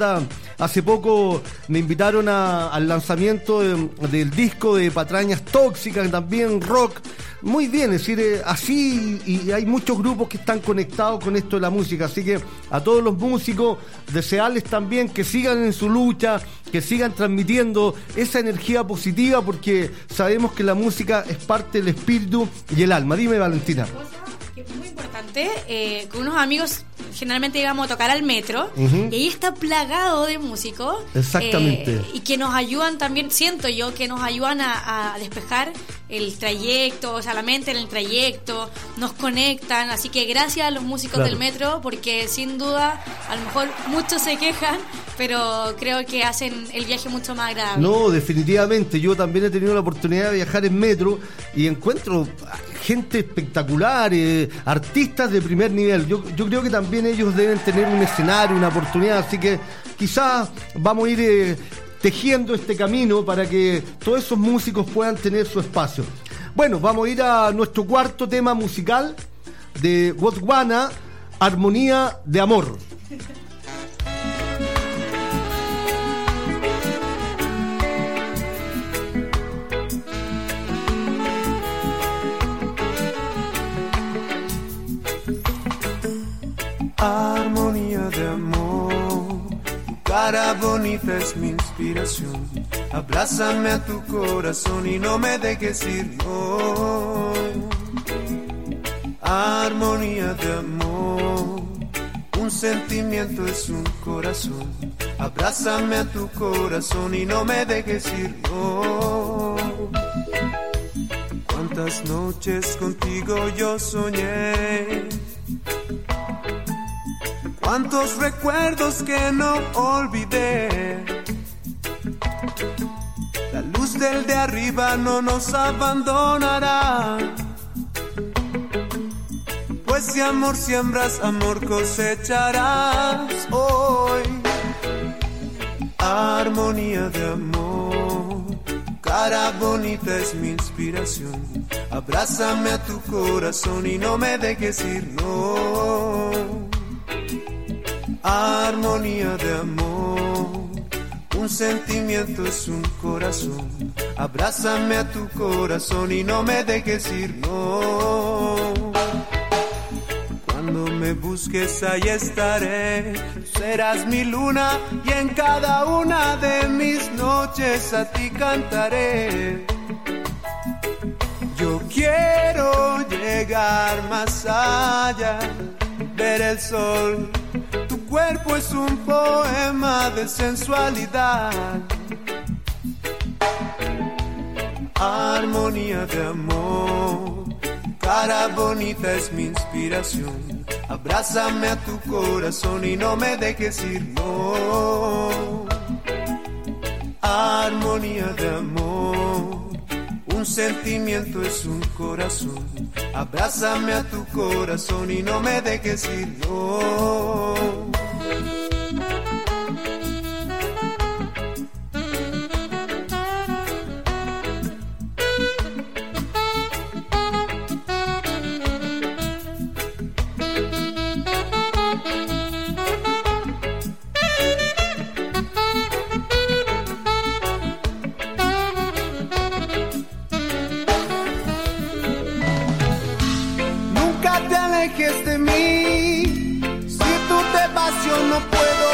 Hace poco me invitaron al lanzamiento del disco de Patrañas Tóxicas, también rock. Muy bien, es decir, así, y hay muchos grupos que están conectados con esto de la música, así que a todos los músicos desearles también que sigan en su lucha, que sigan transmitiendo esa energía positiva, porque sabemos que la música es parte del espíritu y el alma. Dime, Valentina. Que es muy importante, con unos amigos generalmente íbamos a tocar al metro, y ahí está plagado de músicos. Exactamente. Y que nos ayudan también, siento yo, que nos ayudan a despejar el trayecto, o sea, la mente en el trayecto, nos conectan, así que gracias a los músicos del metro, porque sin duda, a lo mejor muchos se quejan, pero creo que hacen el viaje mucho más agradable. No, definitivamente, yo también he tenido la oportunidad de viajar en metro y encuentro gente espectacular, artistas de primer nivel. Yo creo que también ellos deben tener un escenario, una oportunidad, así que quizás vamos a ir tejiendo este camino para que todos esos músicos puedan tener su espacio. Bueno, vamos a ir a nuestro cuarto tema musical de Botswana, Armonía de Amor. Armonía de amor, tu cara bonita es mi inspiración. Abrázame a tu corazón y no me dejes ir, no. Armonía de amor, un sentimiento es un corazón. Abrázame a tu corazón y no me dejes ir, no. Cuántas noches contigo yo soñé, cuántos recuerdos que no olvidé. La luz del de arriba no nos abandonará, pues si amor siembras, amor cosecharás hoy. Armonía de amor, cara bonita es mi inspiración. Abrázame a tu corazón y no me dejes ir, no. Armonía de amor, un sentimiento es un corazón. Abrázame a tu corazón y no me dejes ir, no. Cuando me busques ahí estaré, serás mi luna y en cada una de mis noches a ti cantaré. Yo quiero llegar más allá, ver el sol. Tu cuerpo es un poema de sensualidad. Armonía de amor, cara bonita es mi inspiración. Abrázame a tu corazón y no me dejes ir, no. Armonía de amor, un sentimiento es un corazón. Abrázame a tu corazón y no me dejes ir, no. De mí, si tú te vas yo no puedo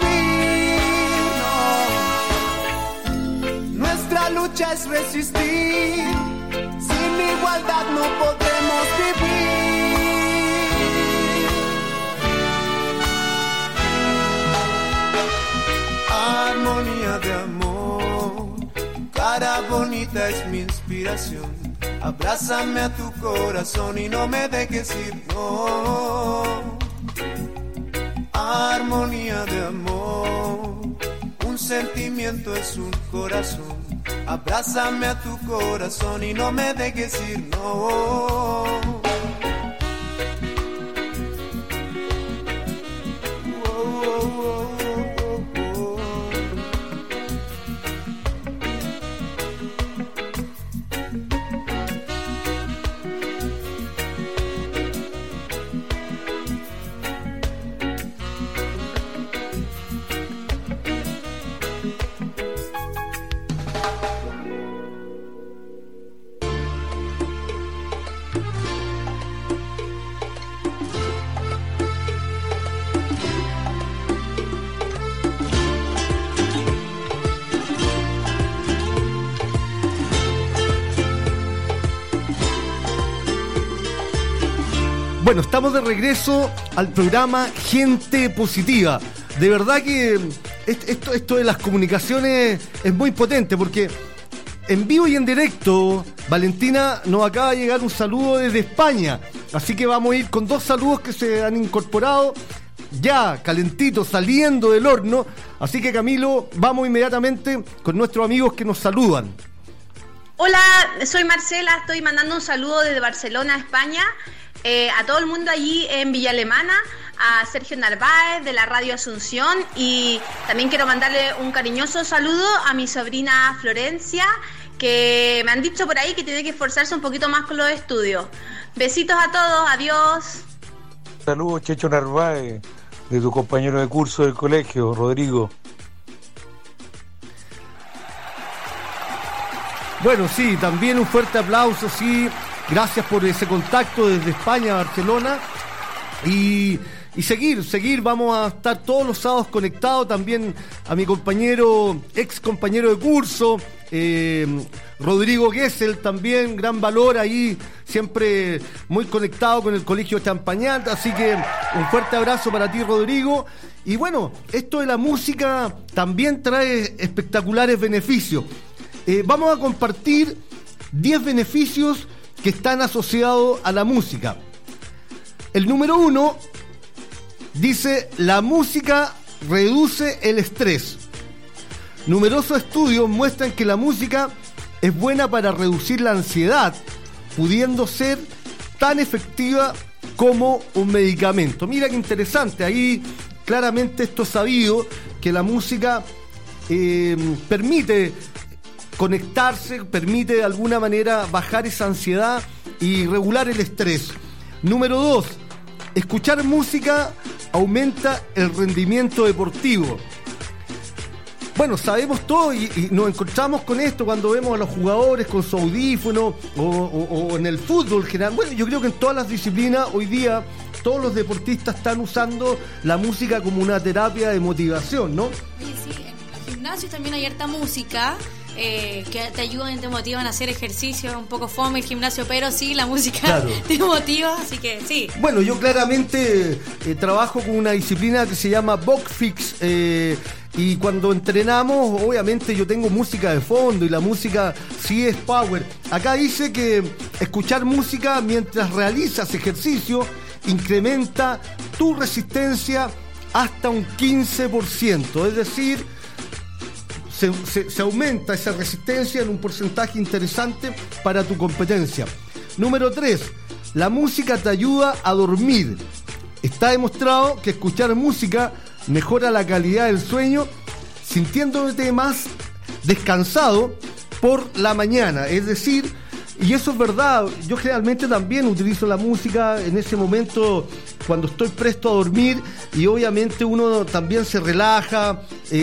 vivir, no. Nuestra lucha es resistir, sin igualdad no podremos vivir. Armonía de amor, cara bonita es mi inspiración. Abrázame a tu corazón y no me dejes ir, no. Armonía de amor, un sentimiento es un corazón. Abrázame a tu corazón y no me dejes ir, no. Bueno, estamos de regreso al programa Gente Positiva. De verdad que esto de las comunicaciones es muy potente porque en vivo y en directo, Valentina, nos acaba de llegar un saludo desde España. Así que vamos a ir con 2 saludos que se han incorporado ya calentitos, saliendo del horno. Así que, Camilo, vamos inmediatamente con nuestros amigos que nos saludan. Hola, soy Marcela, estoy mandando un saludo desde Barcelona, España, a todo el mundo allí en Villa Alemana, a Sergio Narváez de la Radio Asunción, y también quiero mandarle un cariñoso saludo a mi sobrina Florencia, que me han dicho por ahí que tiene que esforzarse un poquito más con los estudios. Besitos a todos, adiós. Saludos, Checho Narváez, de tu compañero de curso del colegio, Rodrigo. Bueno, sí, también un fuerte aplauso, sí, gracias por ese contacto desde España, Barcelona, y seguir, vamos a estar todos los sábados conectados, también a mi ex compañero de curso, Rodrigo Gessel, también, gran valor ahí, siempre muy conectado con el Colegio Champañat, así que un fuerte abrazo para ti, Rodrigo. Y bueno, esto de la música también trae espectaculares beneficios. Vamos a compartir 10 beneficios que están asociados a la música. El número 1 dice: la música reduce el estrés. Numerosos estudios muestran que la música es buena para reducir la ansiedad, pudiendo ser tan efectiva como un medicamento. Mira qué interesante, ahí claramente esto es sabido, que la música permite conectarse, permite de alguna manera bajar esa ansiedad y regular el estrés. Número 2, escuchar música aumenta el rendimiento deportivo. Bueno, sabemos todo y nos encontramos con esto cuando vemos a los jugadores con su audífono o en el fútbol general. Bueno, yo creo que en todas las disciplinas hoy día todos los deportistas están usando la música como una terapia de motivación, ¿no? Oye, sí, en los gimnasios también hay harta música que te ayudan y te motivan a hacer ejercicio. Un poco fome el gimnasio, pero sí, la música claro te motiva, así que sí. Bueno, yo claramente trabajo con una disciplina que se llama Box Fix, y cuando entrenamos, obviamente yo tengo música de fondo y la música sí es power. Acá dice que escuchar música mientras realizas ejercicio incrementa tu resistencia hasta un 15%, es decir, se aumenta esa resistencia en un porcentaje interesante para tu competencia. Número 3, la música te ayuda a dormir. Está demostrado que escuchar música mejora la calidad del sueño, sintiéndote más descansado por la mañana. Es decir, y eso es verdad, yo generalmente también utilizo la música en ese momento cuando estoy presto a dormir, y obviamente uno también se relaja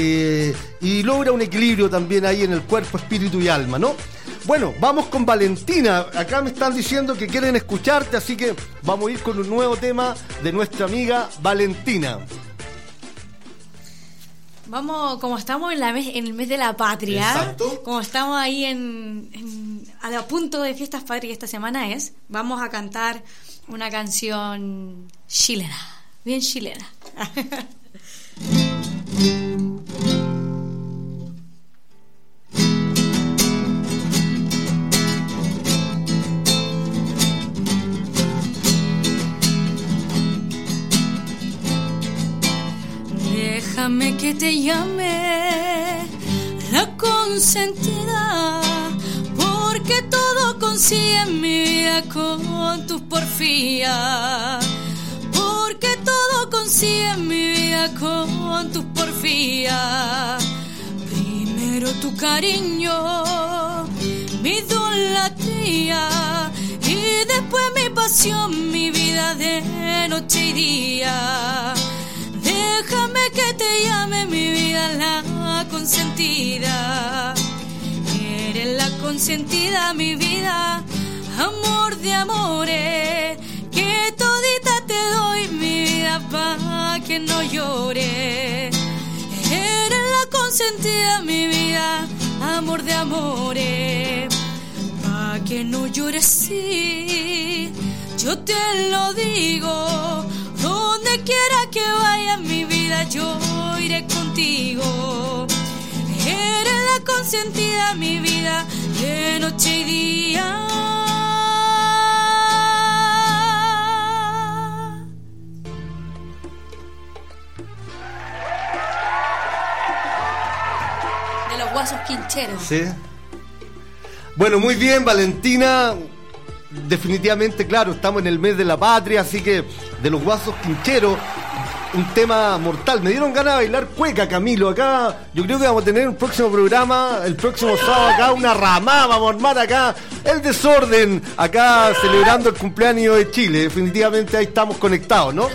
y logra un equilibrio también ahí en el cuerpo, espíritu y alma, ¿no? Bueno, vamos con Valentina. Acá me están diciendo que quieren escucharte, así que vamos a ir con un nuevo tema de nuestra amiga Valentina. Vamos, como estamos en el mes de la patria. Exacto. Como estamos ahí a punto de fiestas patrias, esta semana vamos a cantar una canción chilena, bien chilena. Déjame que te llame la consentida, porque todo consigue en mi vida con tus porfías, porque todo consigue en mi vida con tus porfías. Primero tu cariño, mi idolatría, y después mi pasión, mi vida de noche y día. Déjame que te llame mi vida la consentida. Eres la consentida, mi vida, amor de amores, que todita te doy mi vida pa' que no llore. Eres la consentida, mi vida, amor de amores, pa' que no llores, sí. yo te lo digo. Donde quiera que vaya en mi vida, yo iré contigo. Eres la consentida, mi vida, de noche y día. De los Guasos Quincheros. Sí. Bueno, muy bien, Valentina. Definitivamente, claro, estamos en el mes de la patria, así que de los Guasos Quincheros, un tema mortal. Me dieron ganas de bailar cueca, Camilo. Acá yo creo que vamos a tener un próximo programa, el próximo sábado acá, una ramada, vamos a armar acá el desorden, acá celebrando el cumpleaños de Chile. Definitivamente ahí estamos conectados, ¿no?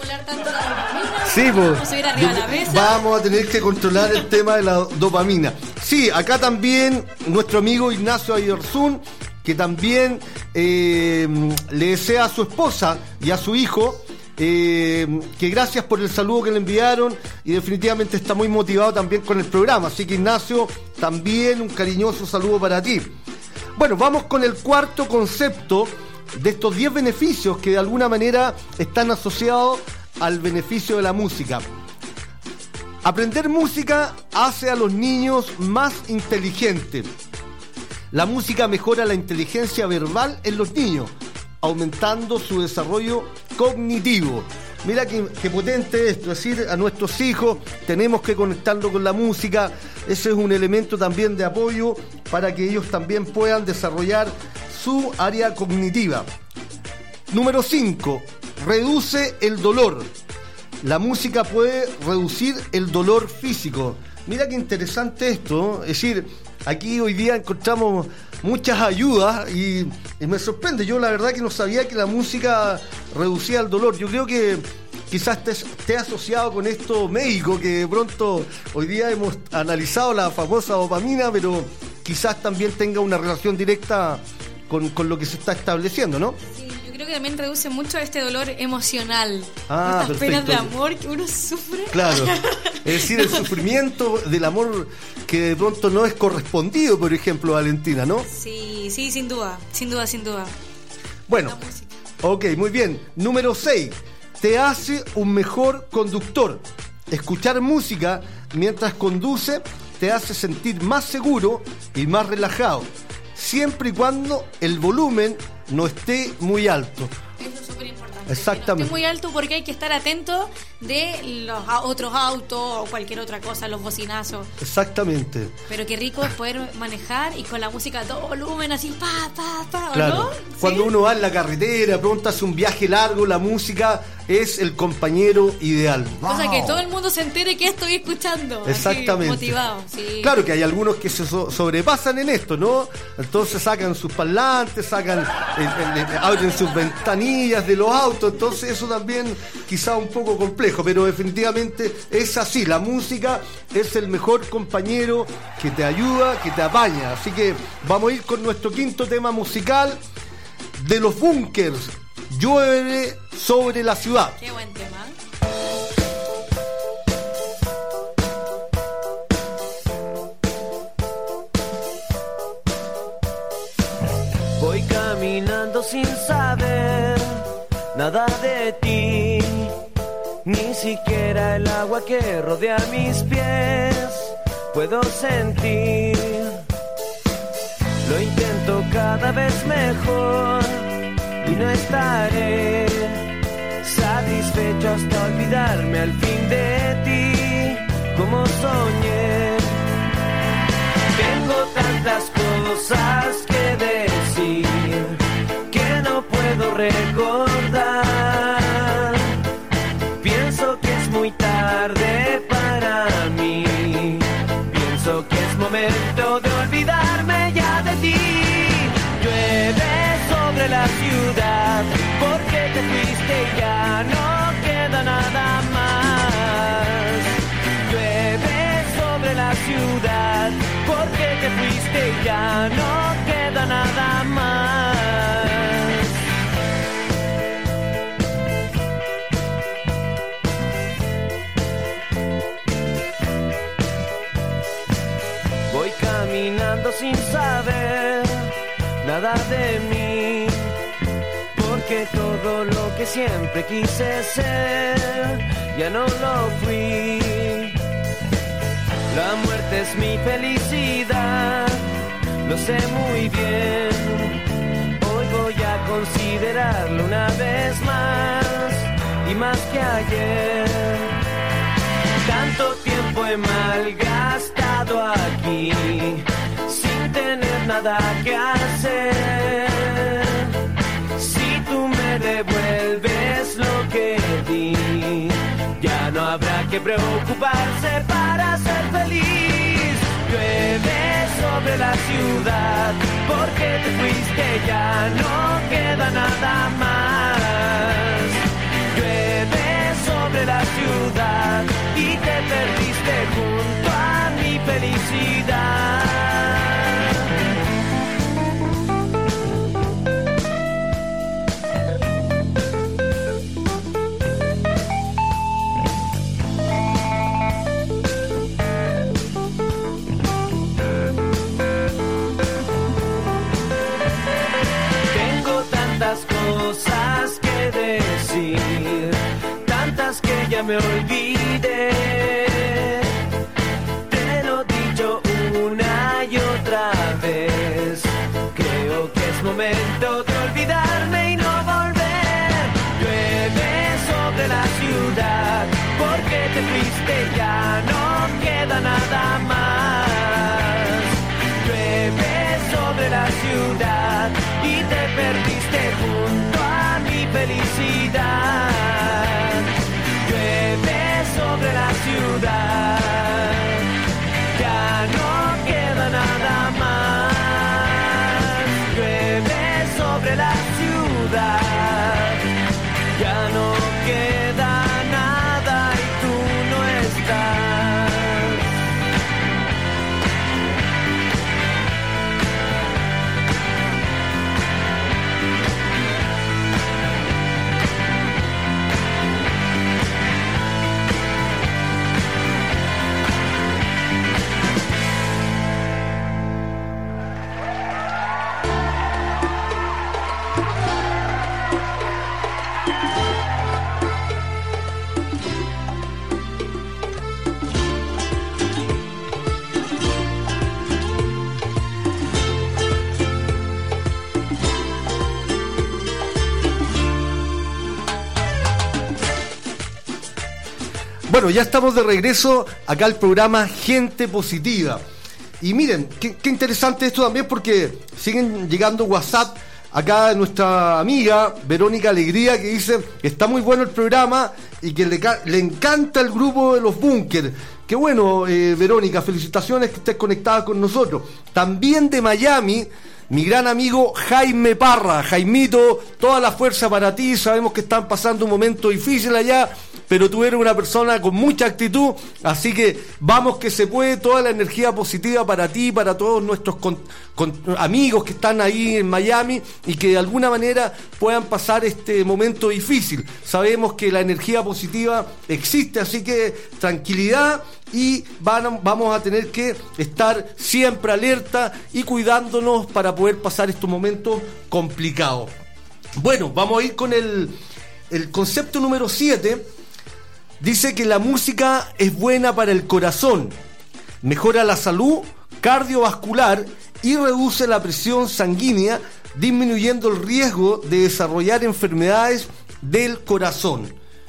Sí, pues, vamos a tener que controlar el tema de la dopamina. Sí, acá también nuestro amigo Ignacio Oyarzún, que también le desea a su esposa y a su hijo que gracias por el saludo que le enviaron, y definitivamente está muy motivado también con el programa. Así que, Ignacio, también un cariñoso saludo para ti. Bueno, vamos con el cuarto concepto de estos 10 beneficios que de alguna manera están asociados al beneficio de la música. Aprender música hace a los niños más inteligentes. La música mejora la inteligencia verbal en los niños, aumentando su desarrollo cognitivo. Mira qué potente esto, es decir, a nuestros hijos tenemos que conectarlo con la música. Ese es un elemento también de apoyo para que ellos también puedan desarrollar su área cognitiva. Número 5. Reduce el dolor. La música puede reducir el dolor físico. Mira qué interesante esto, ¿no? Es decir, aquí hoy día encontramos muchas ayudas y me sorprende. Yo la verdad que no sabía que la música reducía el dolor. Yo creo que quizás esté asociado con esto médico, que de pronto hoy día hemos analizado la famosa dopamina, pero quizás también tenga una relación directa con lo que se está estableciendo, ¿no? Sí, yo creo que también reduce mucho este dolor emocional. Estas perfecto. Penas de amor que uno sufre. Claro, es decir, el sufrimiento del amor que de pronto no es correspondido, por ejemplo, Valentina, ¿no? Sí, sin duda. Bueno, ok, muy bien. Número 6, te hace un mejor conductor. Escuchar música mientras conduce te hace sentir más seguro y más relajado, siempre y cuando el volumen no esté muy alto. Eso es súper importante. Exactamente. Que no esté muy alto, porque hay que estar atento de los otros autos o cualquier otra cosa, los bocinazos. Exactamente. Pero qué rico es poder manejar y con la música a todo volumen, así, pa, claro. ¿no? Cuando ¿Sí? uno va en la carretera, pronto hace un viaje largo, la música es el compañero ideal. Cosa que todo el mundo se entere que estoy escuchando. Exactamente. Así, motivado, sí. Claro que hay algunos que se sobrepasan en esto, ¿no? Entonces sacan sus parlantes, abren sus ventanillas de los autos, entonces eso también quizá un poco complejo, pero definitivamente es así. La música es el mejor compañero que te ayuda, que te apaña. Así que vamos a ir con nuestro quinto tema musical de los Bunkers. Llueve sobre la ciudad. Qué buen tema. Voy caminando sin saber nada de ti, ni siquiera el agua que rodea mis pies puedo sentir. Lo intento cada vez mejor y no estaré satisfecho hasta olvidarme al fin de ti, como soñé. Tengo tantas cosas que decir que no puedo recordar. Pienso que es muy tarde para mí, pienso que es momento de olvidarme ya de ti. Llueve sobre la ciudad porque te fuiste y ya no queda nada más. Llueve sobre la ciudad porque te fuiste y ya no queda nada más. Voy caminando sin saber nada de mí, porque que todo lo que siempre quise ser, ya no lo fui. La muerte es mi felicidad, lo sé muy bien. Hoy voy a considerarlo una vez más, y más que ayer. Tanto tiempo he malgastado aquí, sin tener nada que hacer. Si tú me devuelves lo que di, ya no habrá que preocuparse para ser feliz. Llueve sobre la ciudad, porque te fuiste, ya no queda nada más. Llueve sobre la ciudad y te perdiste junto a mi felicidad. Cosas que decir, tantas que ya me olvidé. Te lo he dicho una y otra vez, creo que es momento de olvidarme y no volver. Llueve sobre la ciudad, porque te fuiste, ya no queda nada más. Llueve sobre la ciudad y te perdiste junto a mi felicidad. Llueve sobre la ciudad, ya no queda nada más. Llueve sobre la ciudad, ya no queda nada y tú no estás. Bueno, ya estamos de regreso acá al programa Gente Positiva. Y miren, qué interesante esto también, porque siguen llegando WhatsApp acá de nuestra amiga Verónica Alegría, que dice que está muy bueno el programa y que le encanta el grupo de los Bunkers. Qué bueno, Verónica, felicitaciones que estés conectada con nosotros. También de Miami, mi gran amigo Jaime Parra. Jaimito, toda la fuerza para ti. Sabemos que están pasando un momento difícil allá, pero tú eres una persona con mucha actitud, así que vamos que se puede. Toda la energía positiva para ti, para todos nuestros amigos que están ahí en Miami y que de alguna manera puedan pasar este momento difícil. Sabemos que la energía positiva existe, así que tranquilidad, y vamos a tener que estar siempre alerta y cuidándonos para poder pasar estos momentos complicados. Bueno, vamos a ir con el concepto número 7. Dice que la música es buena para el corazón, mejora la salud cardiovascular y reduce la presión sanguínea, disminuyendo el riesgo de desarrollar enfermedades del corazón.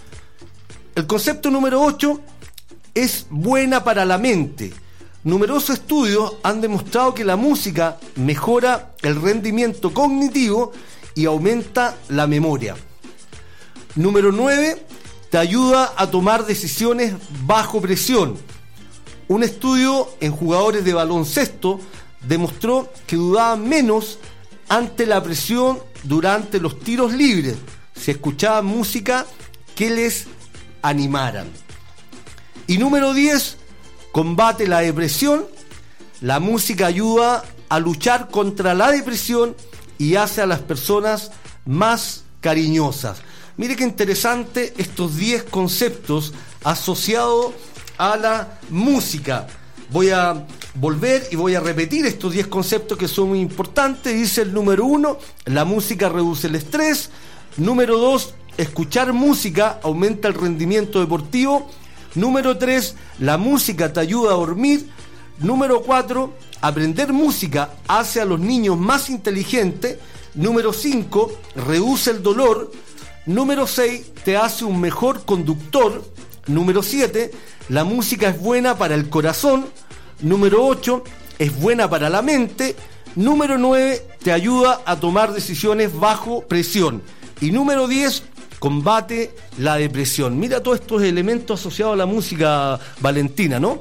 El concepto número 8 es buena para la mente. Numerosos estudios han demostrado que la música mejora el rendimiento cognitivo y aumenta la memoria. Número 9, te ayuda a tomar decisiones bajo presión. Un estudio en jugadores de baloncesto demostró que dudaban menos ante la presión durante los tiros libres si escuchaban música que les animaran. Y número 10, combate la depresión. La música ayuda a luchar contra la depresión y hace a las personas más cariñosas. Mire qué interesante estos 10 conceptos asociados a la música. Voy a volver y voy a repetir estos 10 conceptos que son muy importantes. Dice el número 1, la música reduce el estrés. Número 2, escuchar música aumenta el rendimiento deportivo. Número 3, la música te ayuda a dormir. Número 4, aprender música hace a los niños más inteligentes. Número 5, reduce el dolor. Número 6, te hace un mejor conductor. Número 7, la música es buena para el corazón. Número 8, es buena para la mente. Número 9, te ayuda a tomar decisiones bajo presión. Y número 10, combate la depresión. Mira todos estos elementos asociados a la música, Valentina, ¿no?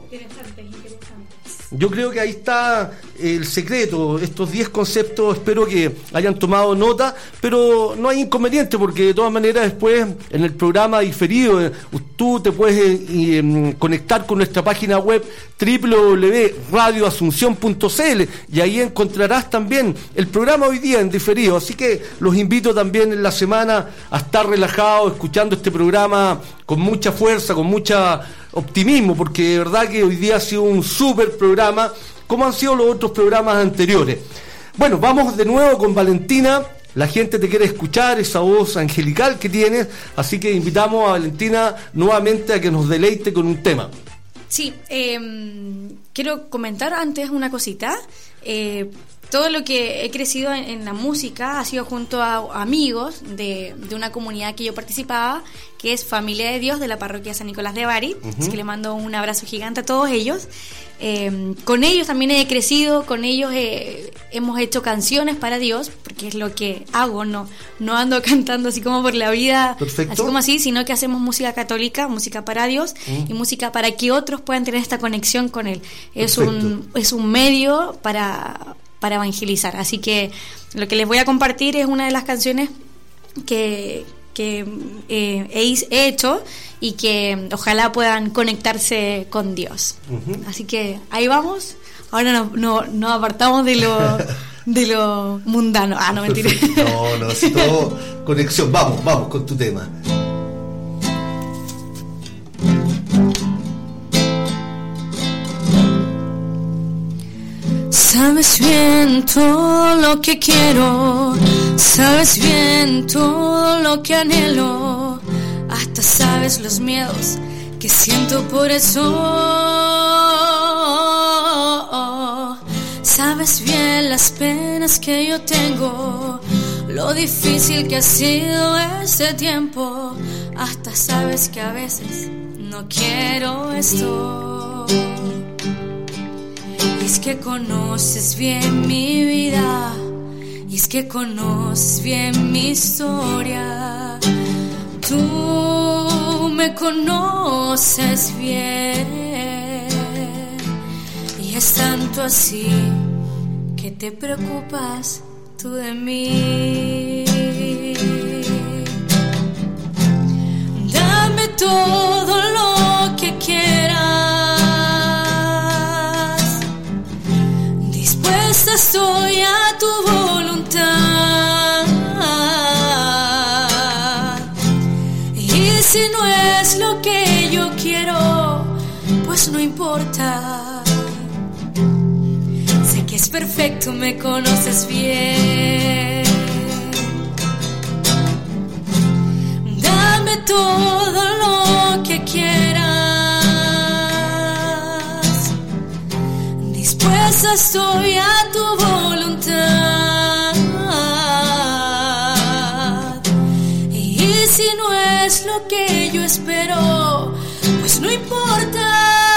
Yo creo que ahí está el secreto, estos 10 conceptos, espero que hayan tomado nota, pero no hay inconveniente porque de todas maneras después en el programa diferido tú te puedes conectar con nuestra página web www.radioasunción.cl y ahí encontrarás también el programa hoy día en diferido, así que los invito también en la semana a estar relajados escuchando este programa con mucha fuerza, con mucha optimismo, porque de verdad que hoy día ha sido un súper programa, como han sido los otros programas anteriores. Bueno, vamos de nuevo con Valentina. La gente te quiere escuchar, esa voz angelical que tienes, así que invitamos a Valentina nuevamente a que nos deleite con un tema. Sí, quiero comentar antes una cosita. Todo lo que he crecido en la música ha sido junto a amigos de una comunidad que yo participaba, que es Familia de Dios de la parroquia San Nicolás de Bari. Así que le mando un abrazo gigante a todos ellos. Con ellos también he crecido, con ellos hemos hecho canciones para Dios, porque es lo que hago, no ando cantando así como por la vida, Perfecto. Así como así, sino que hacemos música católica, música para Dios y música para que otros puedan tener esta conexión con Él. Es un medio para evangelizar, así que lo que les voy a compartir es una de las canciones que he hecho y que ojalá puedan conectarse con Dios. Así que ahí vamos. Ahora nos apartamos de lo mundano. No, mentira. No, es todo conexión. Vamos con tu tema. Sabes bien todo lo que quiero, sabes bien todo lo que anhelo, hasta sabes los miedos que siento por eso. Sabes bien las penas que yo tengo, lo difícil que ha sido este tiempo, hasta sabes que a veces no quiero esto. Y es que conoces bien mi vida, y es que conoces bien mi historia. Tú me conoces bien, y es tanto así que te preocupas tú de mí. Dame todo lo que quieras, estoy a tu voluntad, y si no es lo que yo quiero, pues no importa. Sé que es perfecto, me conoces bien. Dame todo lo que quieras, dispuesta estoy a tu voluntad, y si no es lo que yo espero, pues no importa.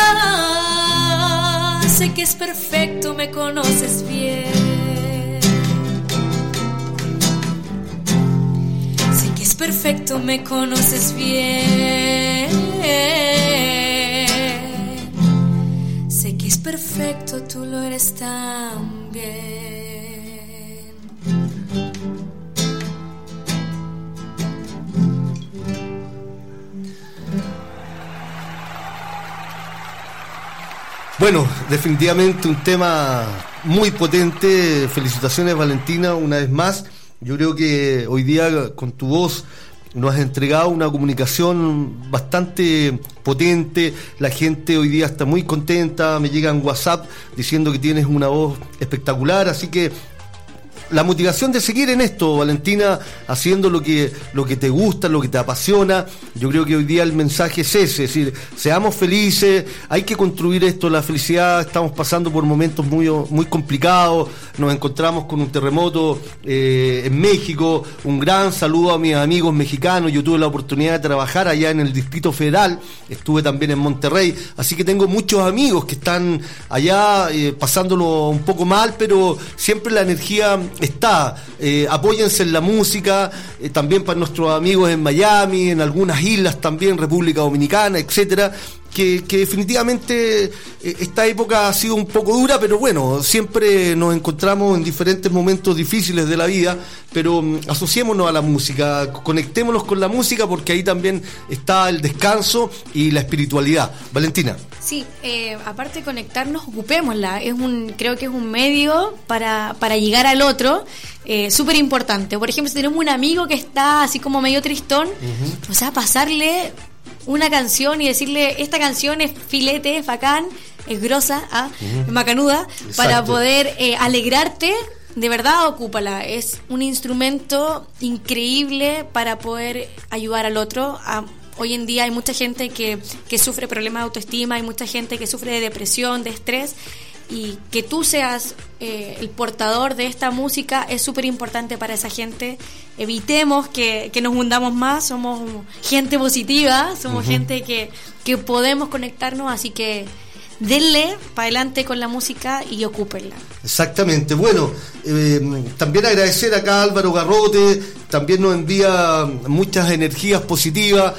Sé que es perfecto, me conoces bien. Sé que es perfecto, me conoces bien. Sé que es perfecto, tú lo eres también. Bueno, definitivamente un tema muy potente. Felicitaciones, Valentina, una vez más. Yo creo que hoy día con tu voz nos has entregado una comunicación bastante potente. La gente hoy día está muy contenta, me llega en WhatsApp diciendo que tienes una voz espectacular, así que la motivación de seguir en esto, Valentina, haciendo lo que te gusta, lo que te apasiona. Yo creo que hoy día el mensaje es ese, es decir, seamos felices, hay que construir esto, la felicidad. Estamos pasando por momentos muy complicados, nos encontramos con un terremoto en México. Un gran saludo a mis amigos mexicanos. Yo tuve la oportunidad de trabajar allá en el Distrito Federal, estuve también en Monterrey, así que tengo muchos amigos que están allá pasándolo un poco mal, pero siempre la energía está. Apóyense en la música, también para nuestros amigos en Miami, en algunas islas también, República Dominicana, etcétera, que definitivamente esta época ha sido un poco dura, pero bueno, siempre nos encontramos en diferentes momentos difíciles de la vida, pero asociémonos a la música, conectémonos con la música, porque ahí también está el descanso y la espiritualidad. Valentina. Sí, aparte de conectarnos, ocupémosla. Creo que es un medio para llegar al otro, súper importante. Por ejemplo, si tenemos un amigo que está así como medio tristón, o sea, pasarle una canción y decirle, esta canción es filete, es bacán, es grosa, es macanuda. Exacto. Para poder alegrarte. De verdad, ocúpala. Es un instrumento increíble para poder ayudar al otro. Hoy en día hay mucha gente que sufre problemas de autoestima, hay mucha gente que sufre de depresión, de estrés, y que tú seas el portador de esta música es súper importante para esa gente. Evitemos que nos hundamos más. Somos gente positiva, somos gente que podemos conectarnos, así que denle para adelante con la música y ocúpenla. Exactamente. Bueno, también agradecer acá a Álvaro Garrote, también nos envía muchas energías positivas.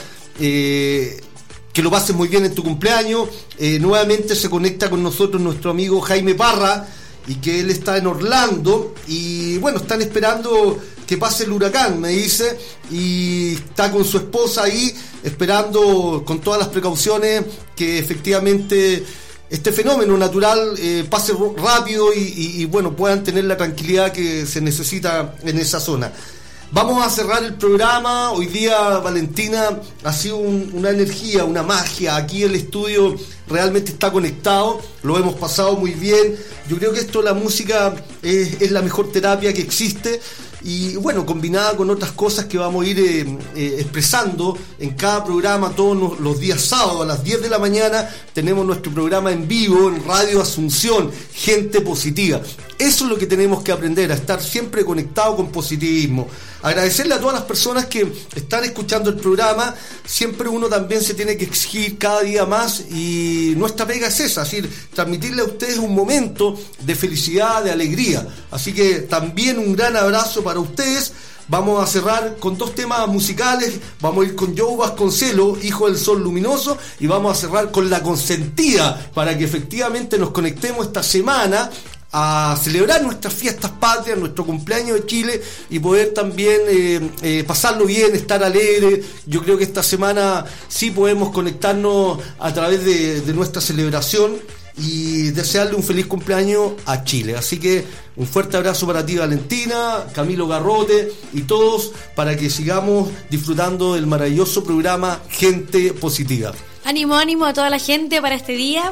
Que lo pases muy bien en tu cumpleaños. Nuevamente se conecta con nosotros nuestro amigo Jaime Parra, y que él está en Orlando, y bueno, están esperando que pase el huracán, me dice, y está con su esposa ahí esperando con todas las precauciones que efectivamente este fenómeno natural pase rápido y bueno, puedan tener la tranquilidad que se necesita en esa zona. Vamos a cerrar el programa. Hoy día, Valentina, ha sido una energía, una magia. Aquí el estudio realmente está conectado, lo hemos pasado muy bien. Yo creo que la música es la mejor terapia que existe. Y bueno, combinada con otras cosas que vamos a ir expresando en cada programa. Todos los días sábados a las 10 de la mañana tenemos nuestro programa en vivo en Radio Asunción, Gente Positiva. Eso es lo que tenemos que aprender, a estar siempre conectados con positivismo. Agradecerle a todas las personas que están escuchando el programa. Siempre uno también se tiene que exigir cada día más, y nuestra pega es esa, es decir, transmitirle a ustedes un momento de felicidad, de alegría. Así que también un gran abrazo para ustedes. Vamos a cerrar con 2 temas musicales. Vamos a ir con Joe Vasconcelos, Hijo del Sol Luminoso, y vamos a cerrar con La Consentida, para que efectivamente nos conectemos esta semana a celebrar nuestras fiestas patrias, nuestro cumpleaños de Chile, y poder también pasarlo bien, estar alegre. Yo creo que esta semana sí podemos conectarnos a través de nuestra celebración, y desearle un feliz cumpleaños a Chile. Así que un fuerte abrazo para ti, Valentina, Camilo Garrote y todos, para que sigamos disfrutando del maravilloso programa Gente Positiva. Ánimo a toda la gente para este día.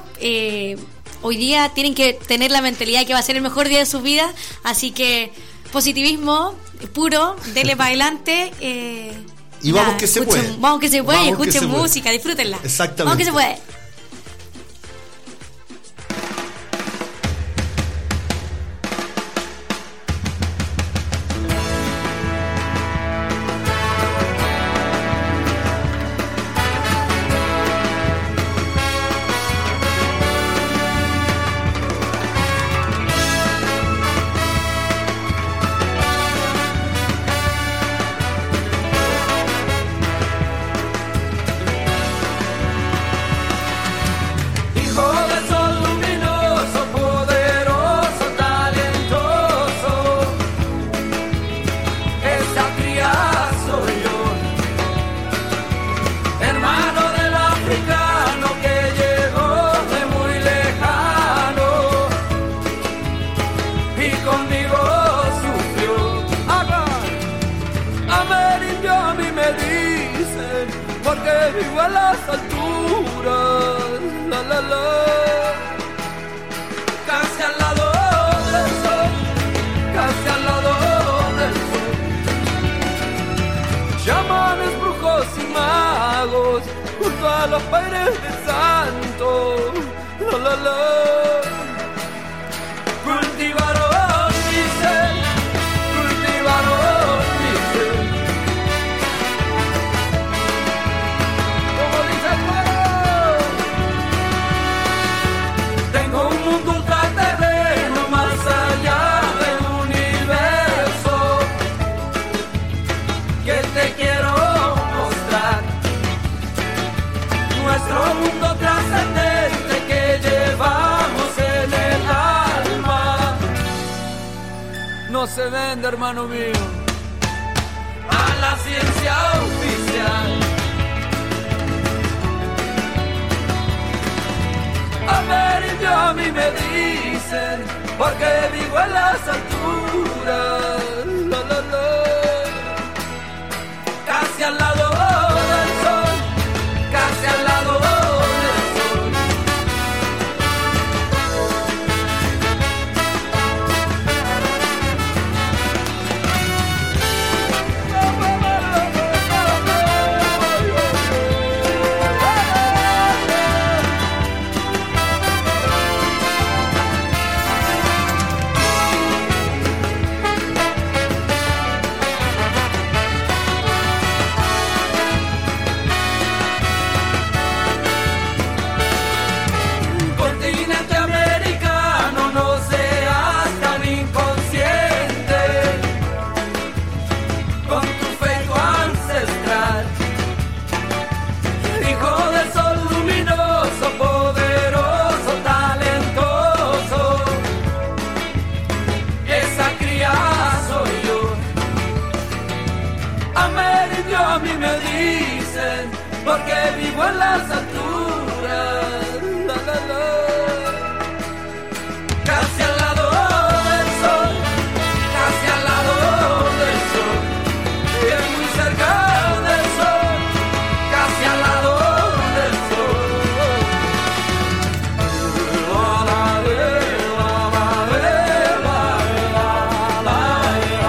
Hoy día tienen que tener la mentalidad que va a ser el mejor día de su vida, así que positivismo puro, dele para adelante. Y vamos que se puede. Vamos que se puede, escuchen música, disfrútenla. Exactamente. Vamos que se puede. vivo a las alturas, la la la. Casi al lado del sol, casi al lado los padres de santo. La la la. Cultivaron mi ser, cultivaron mi ser. Como dice el coro, tengo un mundo ultraterreno más allá del universo que te quiero mostrar. Nuestro mundo trascendente que llevamos en el alma no se vende, hermano mío, a la ciencia oficial. Amerindio a mí me dicen, porque vivo en las alturas, la la la, casi al lado del sol, casi al lado del sol. Continente americano, no seas tan inconsciente con tu feito ancestral. Hijo del sol luminoso, poderoso, talentoso, esa cría soy yo. Amerindio a mí me dicen, porque vivo en las alturas. La, la, la. Casi al lado del sol, casi al lado del sol, bien muy cerca del sol, casi al lado del sol. La, la, la, la, la, la, la, la.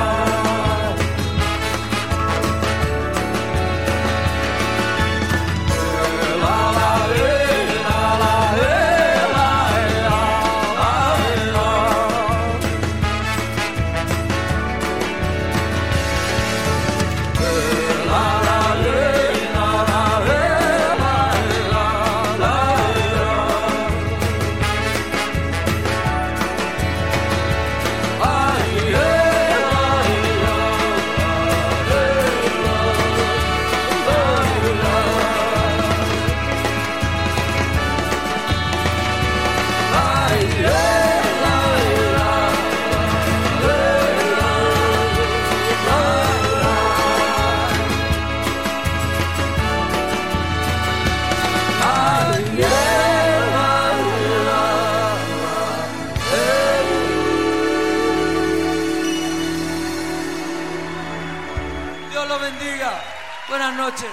Dios lo bendiga. Buenas noches.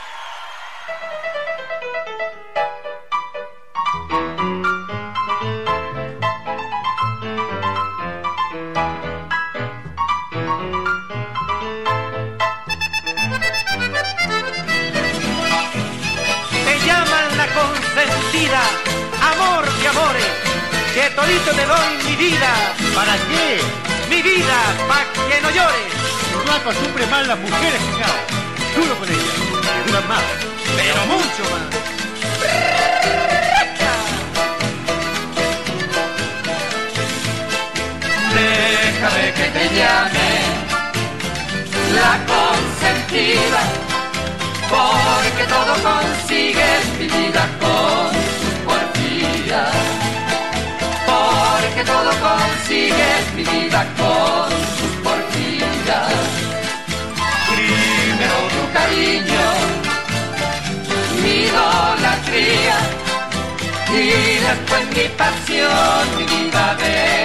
Te llaman la consentida, amor de amores, que todito te doy mi vida. ¿Para qué? Mi vida, pa' que no llores. No acostumbres más las mujeres, fijado. Duro con ellas, que duran más, pero mucho más. Déjame que te llame la consentida, porque todo consigues mi vida con tus porfías, porque todo consigues mi vida con tus porfías. Primero tu cariño, mi idolatría, y después mi pasión, mi vida de